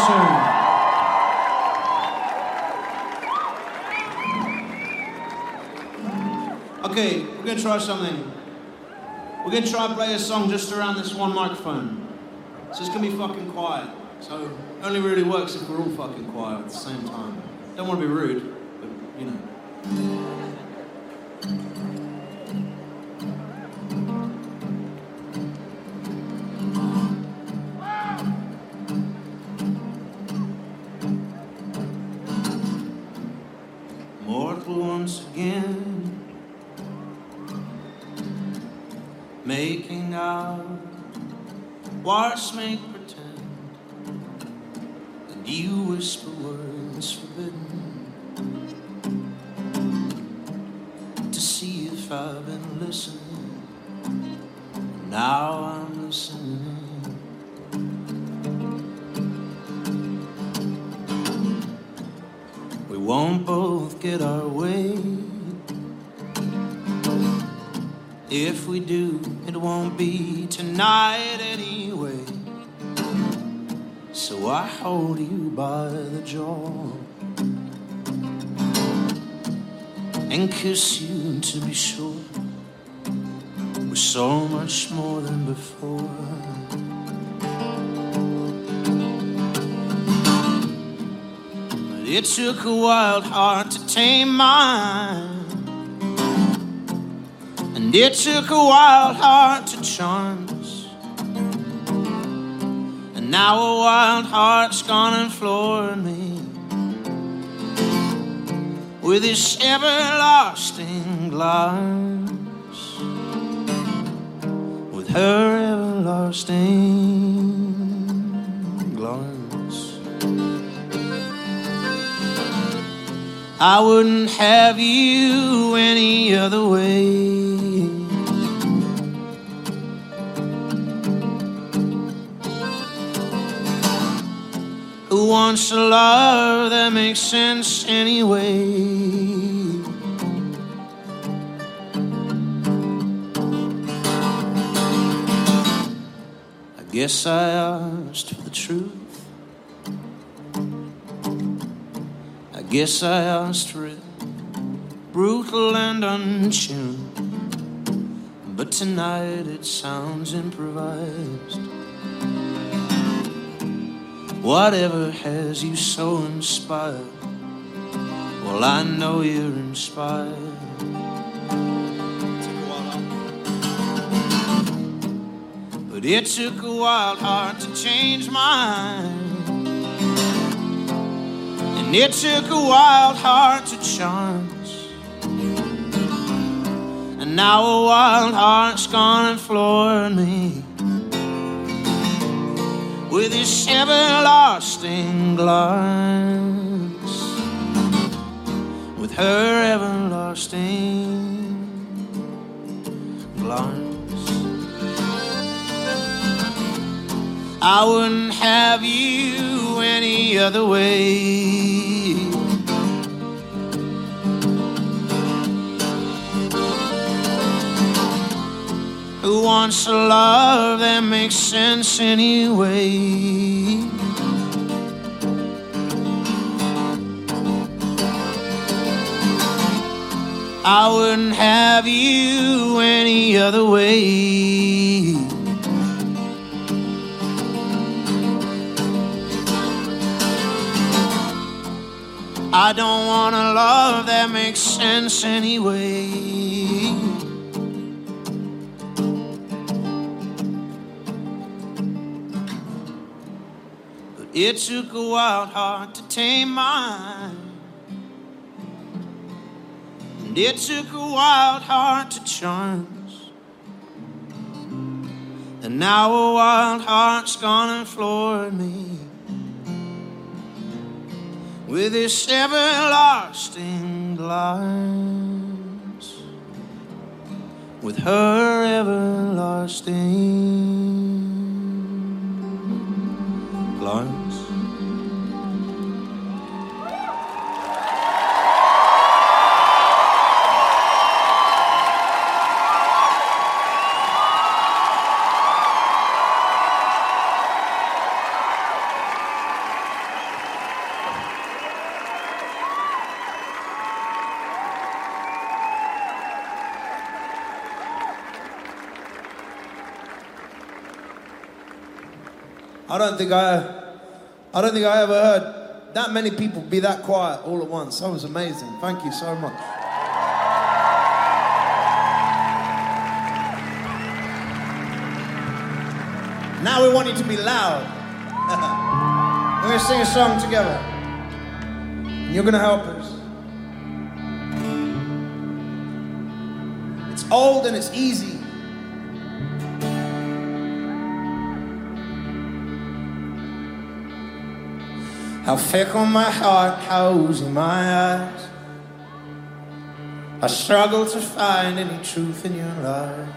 tune. Okay, we're gonna try something. We're gonna try and play a song just around this one microphone. So it's gonna be fucking quiet. So it only really works if we're all fucking quiet at the same time. Don't want to be rude, but you know. Mortal once again, making out, wars make pretend, and you whisper words forbidden to see if I've been listening. Now I'm listening. We won't both get our way. If we do, it won't be tonight anyway. So I hold you by the jaw and kiss you to be sure we're so much more than before. But it took a wild heart to tame mine, and it took a wild heart to charm us. And now a wild heart's gone and floored me with this everlasting glance, with her everlasting glance. I wouldn't have you any other way. Who wants a love that makes sense anyway? I guess I asked for the truth. I guess I asked for it, brutal and untuned. But tonight it sounds improvised. Whatever has you so inspired? Well, I know you're inspired. But it took a wild heart to change mine, and it took a wild heart to charm us. And now a wild heart's gone and floored me with this everlasting glance, with her everlasting glance. I wouldn't have you any other way. Who wants a love that makes sense anyway? I wouldn't have you any other way. I don't want a love that makes sense anyway. But it took a wild heart to tame mine, and it took a wild heart to charm us. And now a wild heart's gone and floored me with this everlasting glance, with her everlasting glance. I don't think I, I don't think I ever heard that many people be that quiet all at once. That was amazing. Thank you so much. Now we want you to be loud. We're gonna sing a song together. And you're gonna help us. It's old and it's easy. How fickle my heart, how oozy my eyes. I struggle to find any truth in your lies.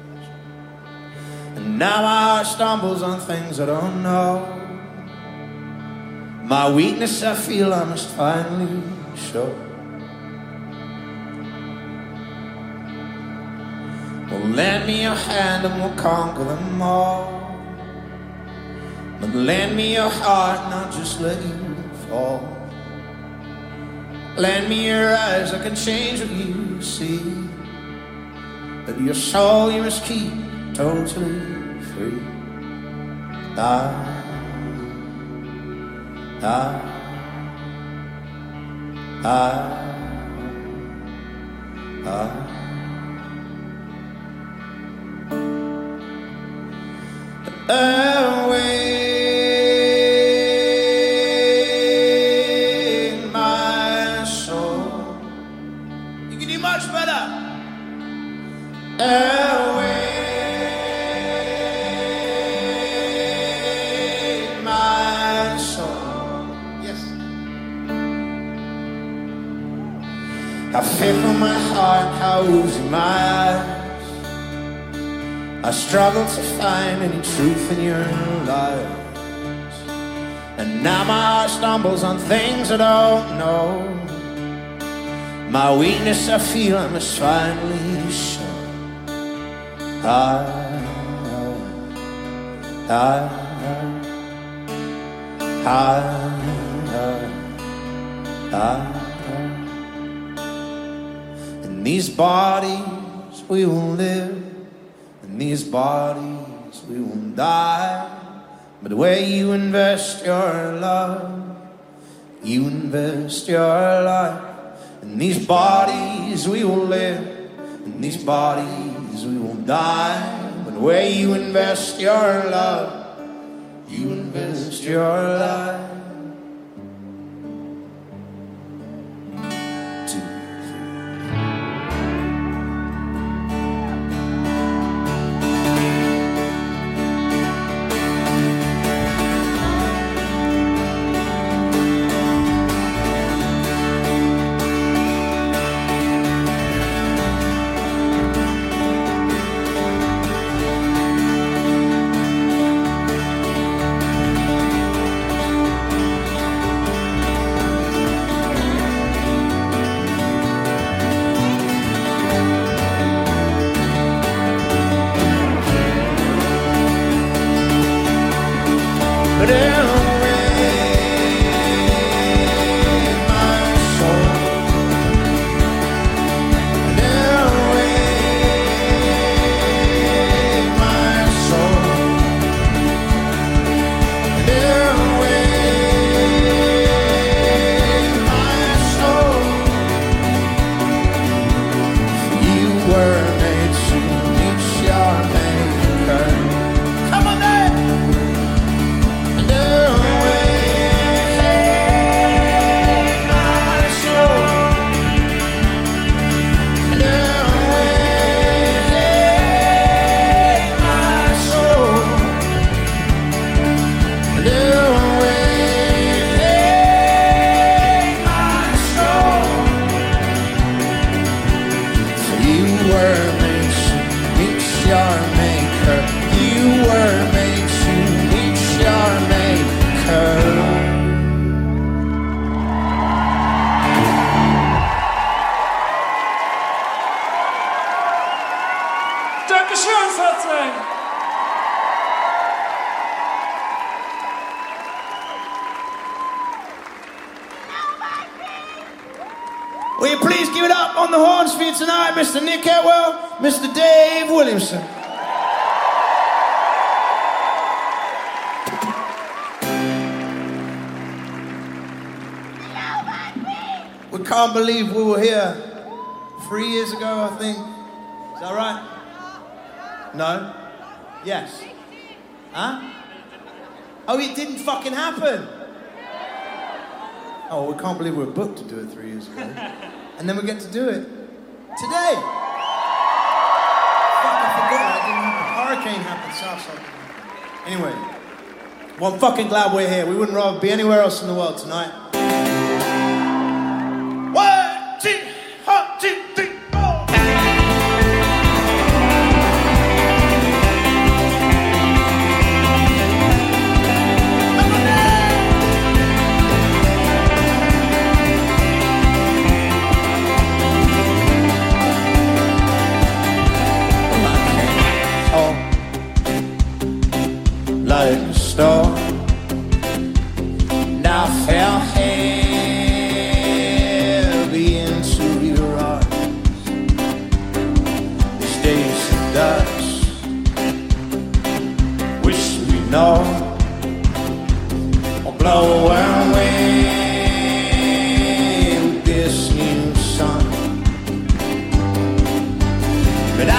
And now my heart stumbles on things I don't know. My weakness I feel I must finally show. Well, lend me your hand and we'll conquer them all. But lend me your heart and I'll just let you fall. Lend me your eyes, I can change what you see. But your soul you must keep totally free. I, I, I, I. Away my soul. You can do much better. Away my soul. Yes. How fickle my heart, how oozy my eyes. I struggle to find any truth in your lies. And now my heart stumbles on things I don't know. My weakness I feel I must finally show. I, I, I, I, I. In these bodies we will live. In these bodies we won't die. But the way you invest your love, you invest your life. In these bodies we will live. In these bodies we won't die. But the way you invest your love, you invest your life. Will you please give it up on the horns for you tonight, Mister Nick Etwell, Mister Dave Williamson. We can't believe we were here three years ago, I think. Is that right? No? Yes. Huh? Oh, it didn't fucking happen. Oh, we can't believe we were booked to do it three years ago. And then we get to do it today. Fuck, I forgot that didn't happen. Hurricane happened, Southside. Anyway, well, I'm fucking glad we're here. We wouldn't rather be anywhere else in the world tonight. One, two, one, two, three, four. Like a star, now I fell heavy into your arms. These days of dust, wish we know, will blow away with this new sun. But I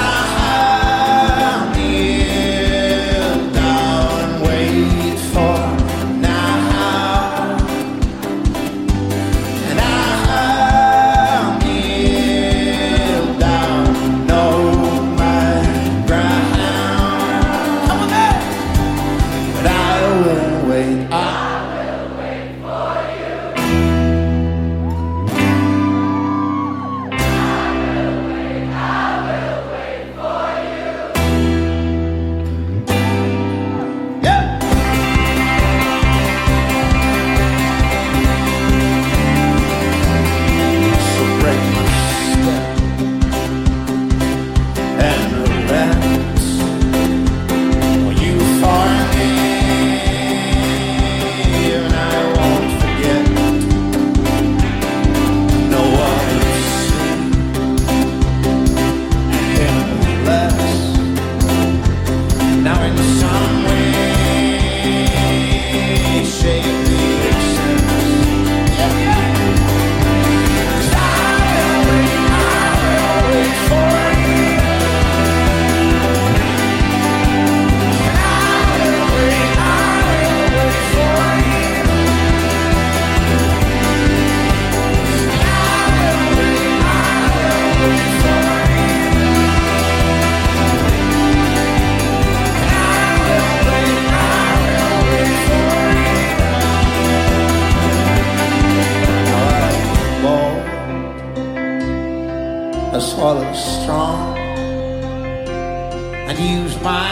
swallow strong and use my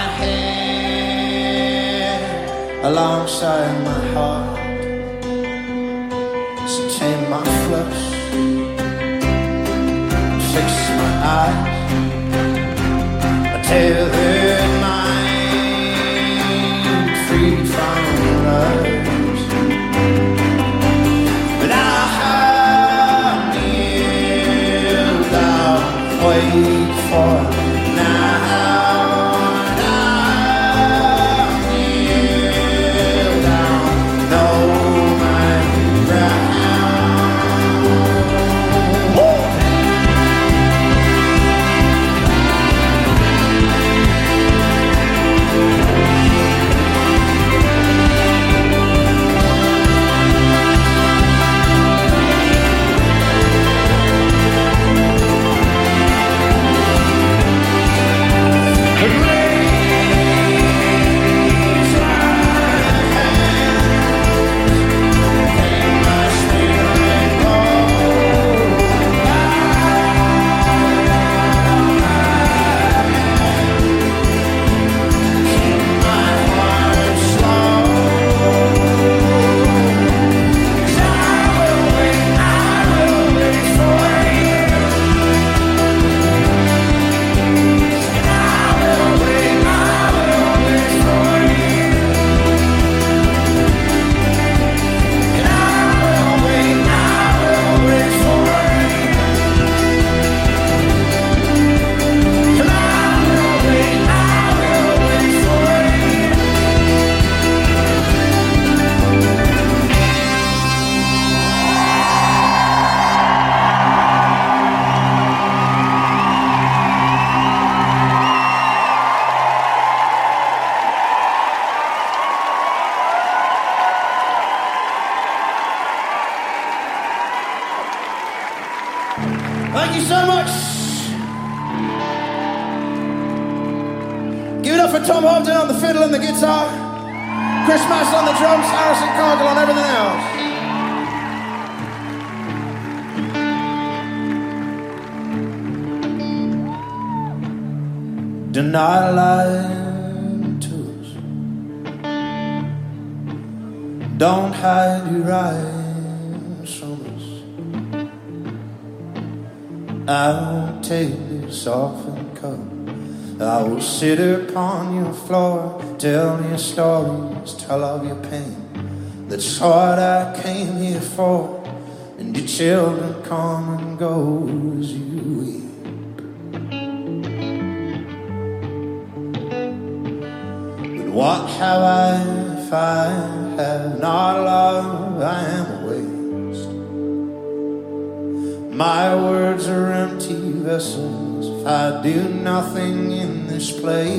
head alongside my heart to tame my flesh, fix my eyes, a tethered mind free from love. But I wait for now, and I kneel down, know my ground. Woo! Thank you so much. Give it up for Tom Hobden on the fiddle and the guitar, Chris Mass on the drums, Harrison Cargill on everything else. Deny lying to us. Don't hide your eyes from us. I won't take this often cup. I will sit upon your floor, tell your stories, tell of your pain. That's what I came here for. And your children come and go as you weep. But what have I if I have not love? I am a waste. My words are empty vessels. If I do nothing in this place,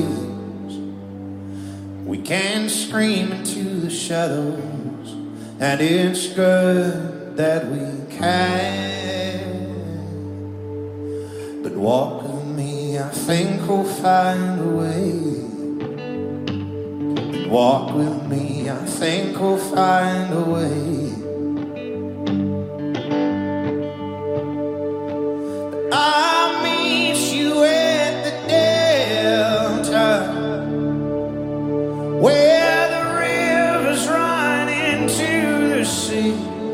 we can scream into the shadows, and it's good that we can. But walk with me, I think we'll find a way. But walk with me, I think we'll find a way. I'll meet you at the delta, where the rivers run into the sea.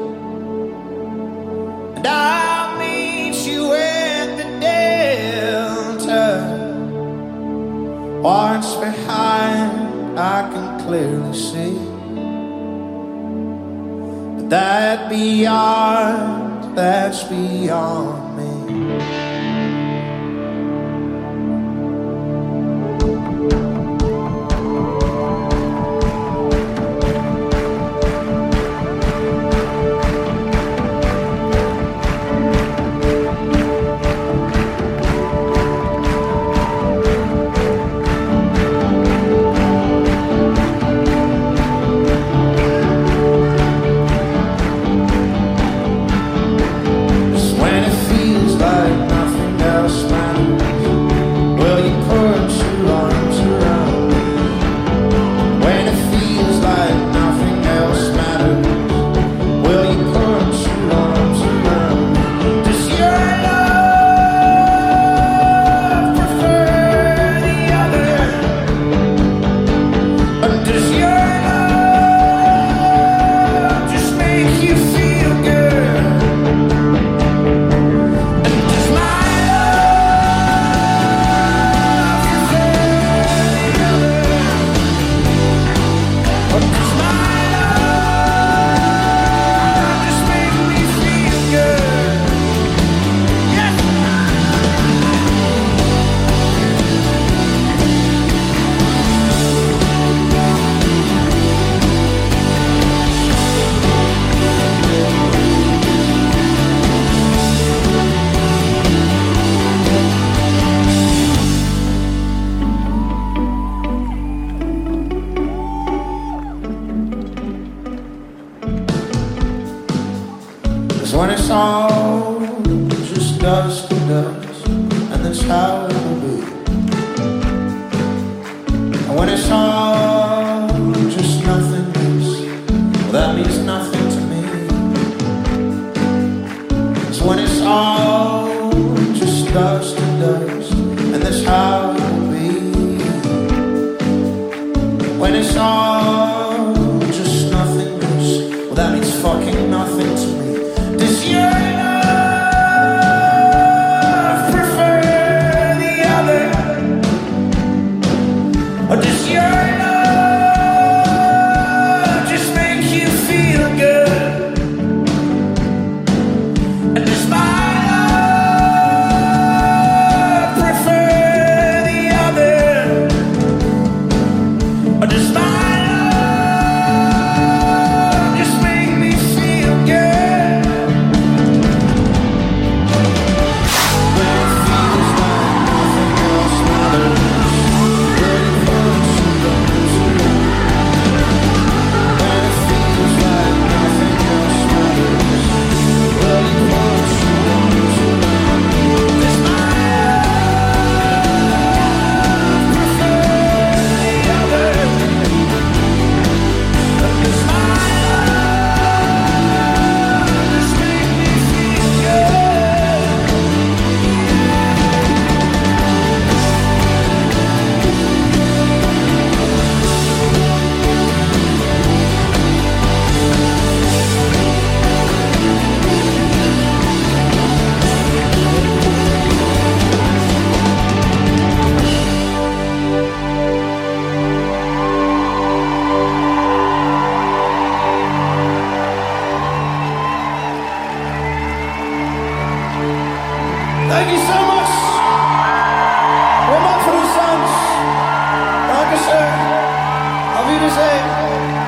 And I'll meet you at the delta. What's behind, I can clearly see. But that beyond, that's beyond me. When it's all just dust to dust, and that's how it will be. And when it's all just nothingness, well, that means nothing to me. So when it's all just dust to dust, and that's how it will be. When it's all just nothingness, well, that means fucking nothing to me. Does your love prefer the other? Or does your love just make you feel good? And does my love prefer the other? Or does my love Thank you so much. We're back for the Suns. Dankeschön. Auf Wiedersehen.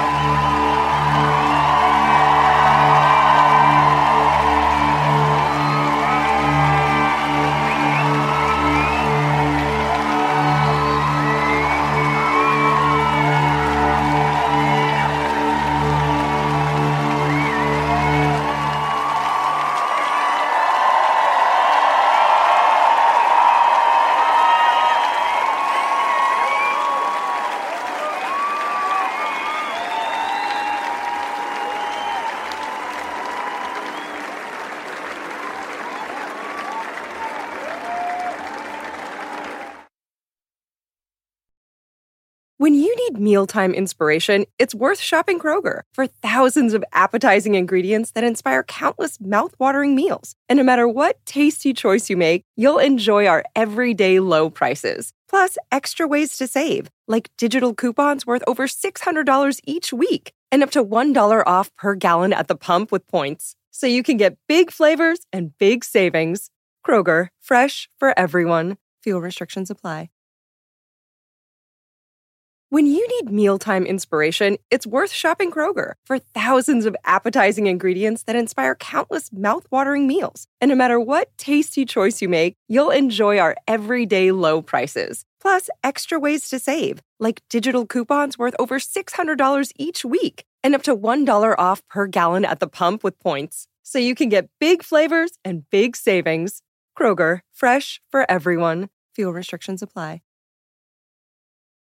When you need mealtime inspiration, it's worth shopping Kroger for thousands of appetizing ingredients that inspire countless mouth-watering meals. And no matter what tasty choice you make, you'll enjoy our everyday low prices. Plus, extra ways to save, like digital coupons worth over six hundred dollars each week and up to one dollar off per gallon at the pump with points. So you can get big flavors and big savings. Kroger, fresh for everyone. Fuel restrictions apply. When you need mealtime inspiration, it's worth shopping Kroger for thousands of appetizing ingredients that inspire countless mouth-watering meals. And no matter what tasty choice you make, you'll enjoy our everyday low prices. Plus, extra ways to save, like digital coupons worth over six hundred dollars each week and up to one dollar off per gallon at the pump with points. So you can get big flavors and big savings. Kroger, fresh for everyone. Fuel restrictions apply.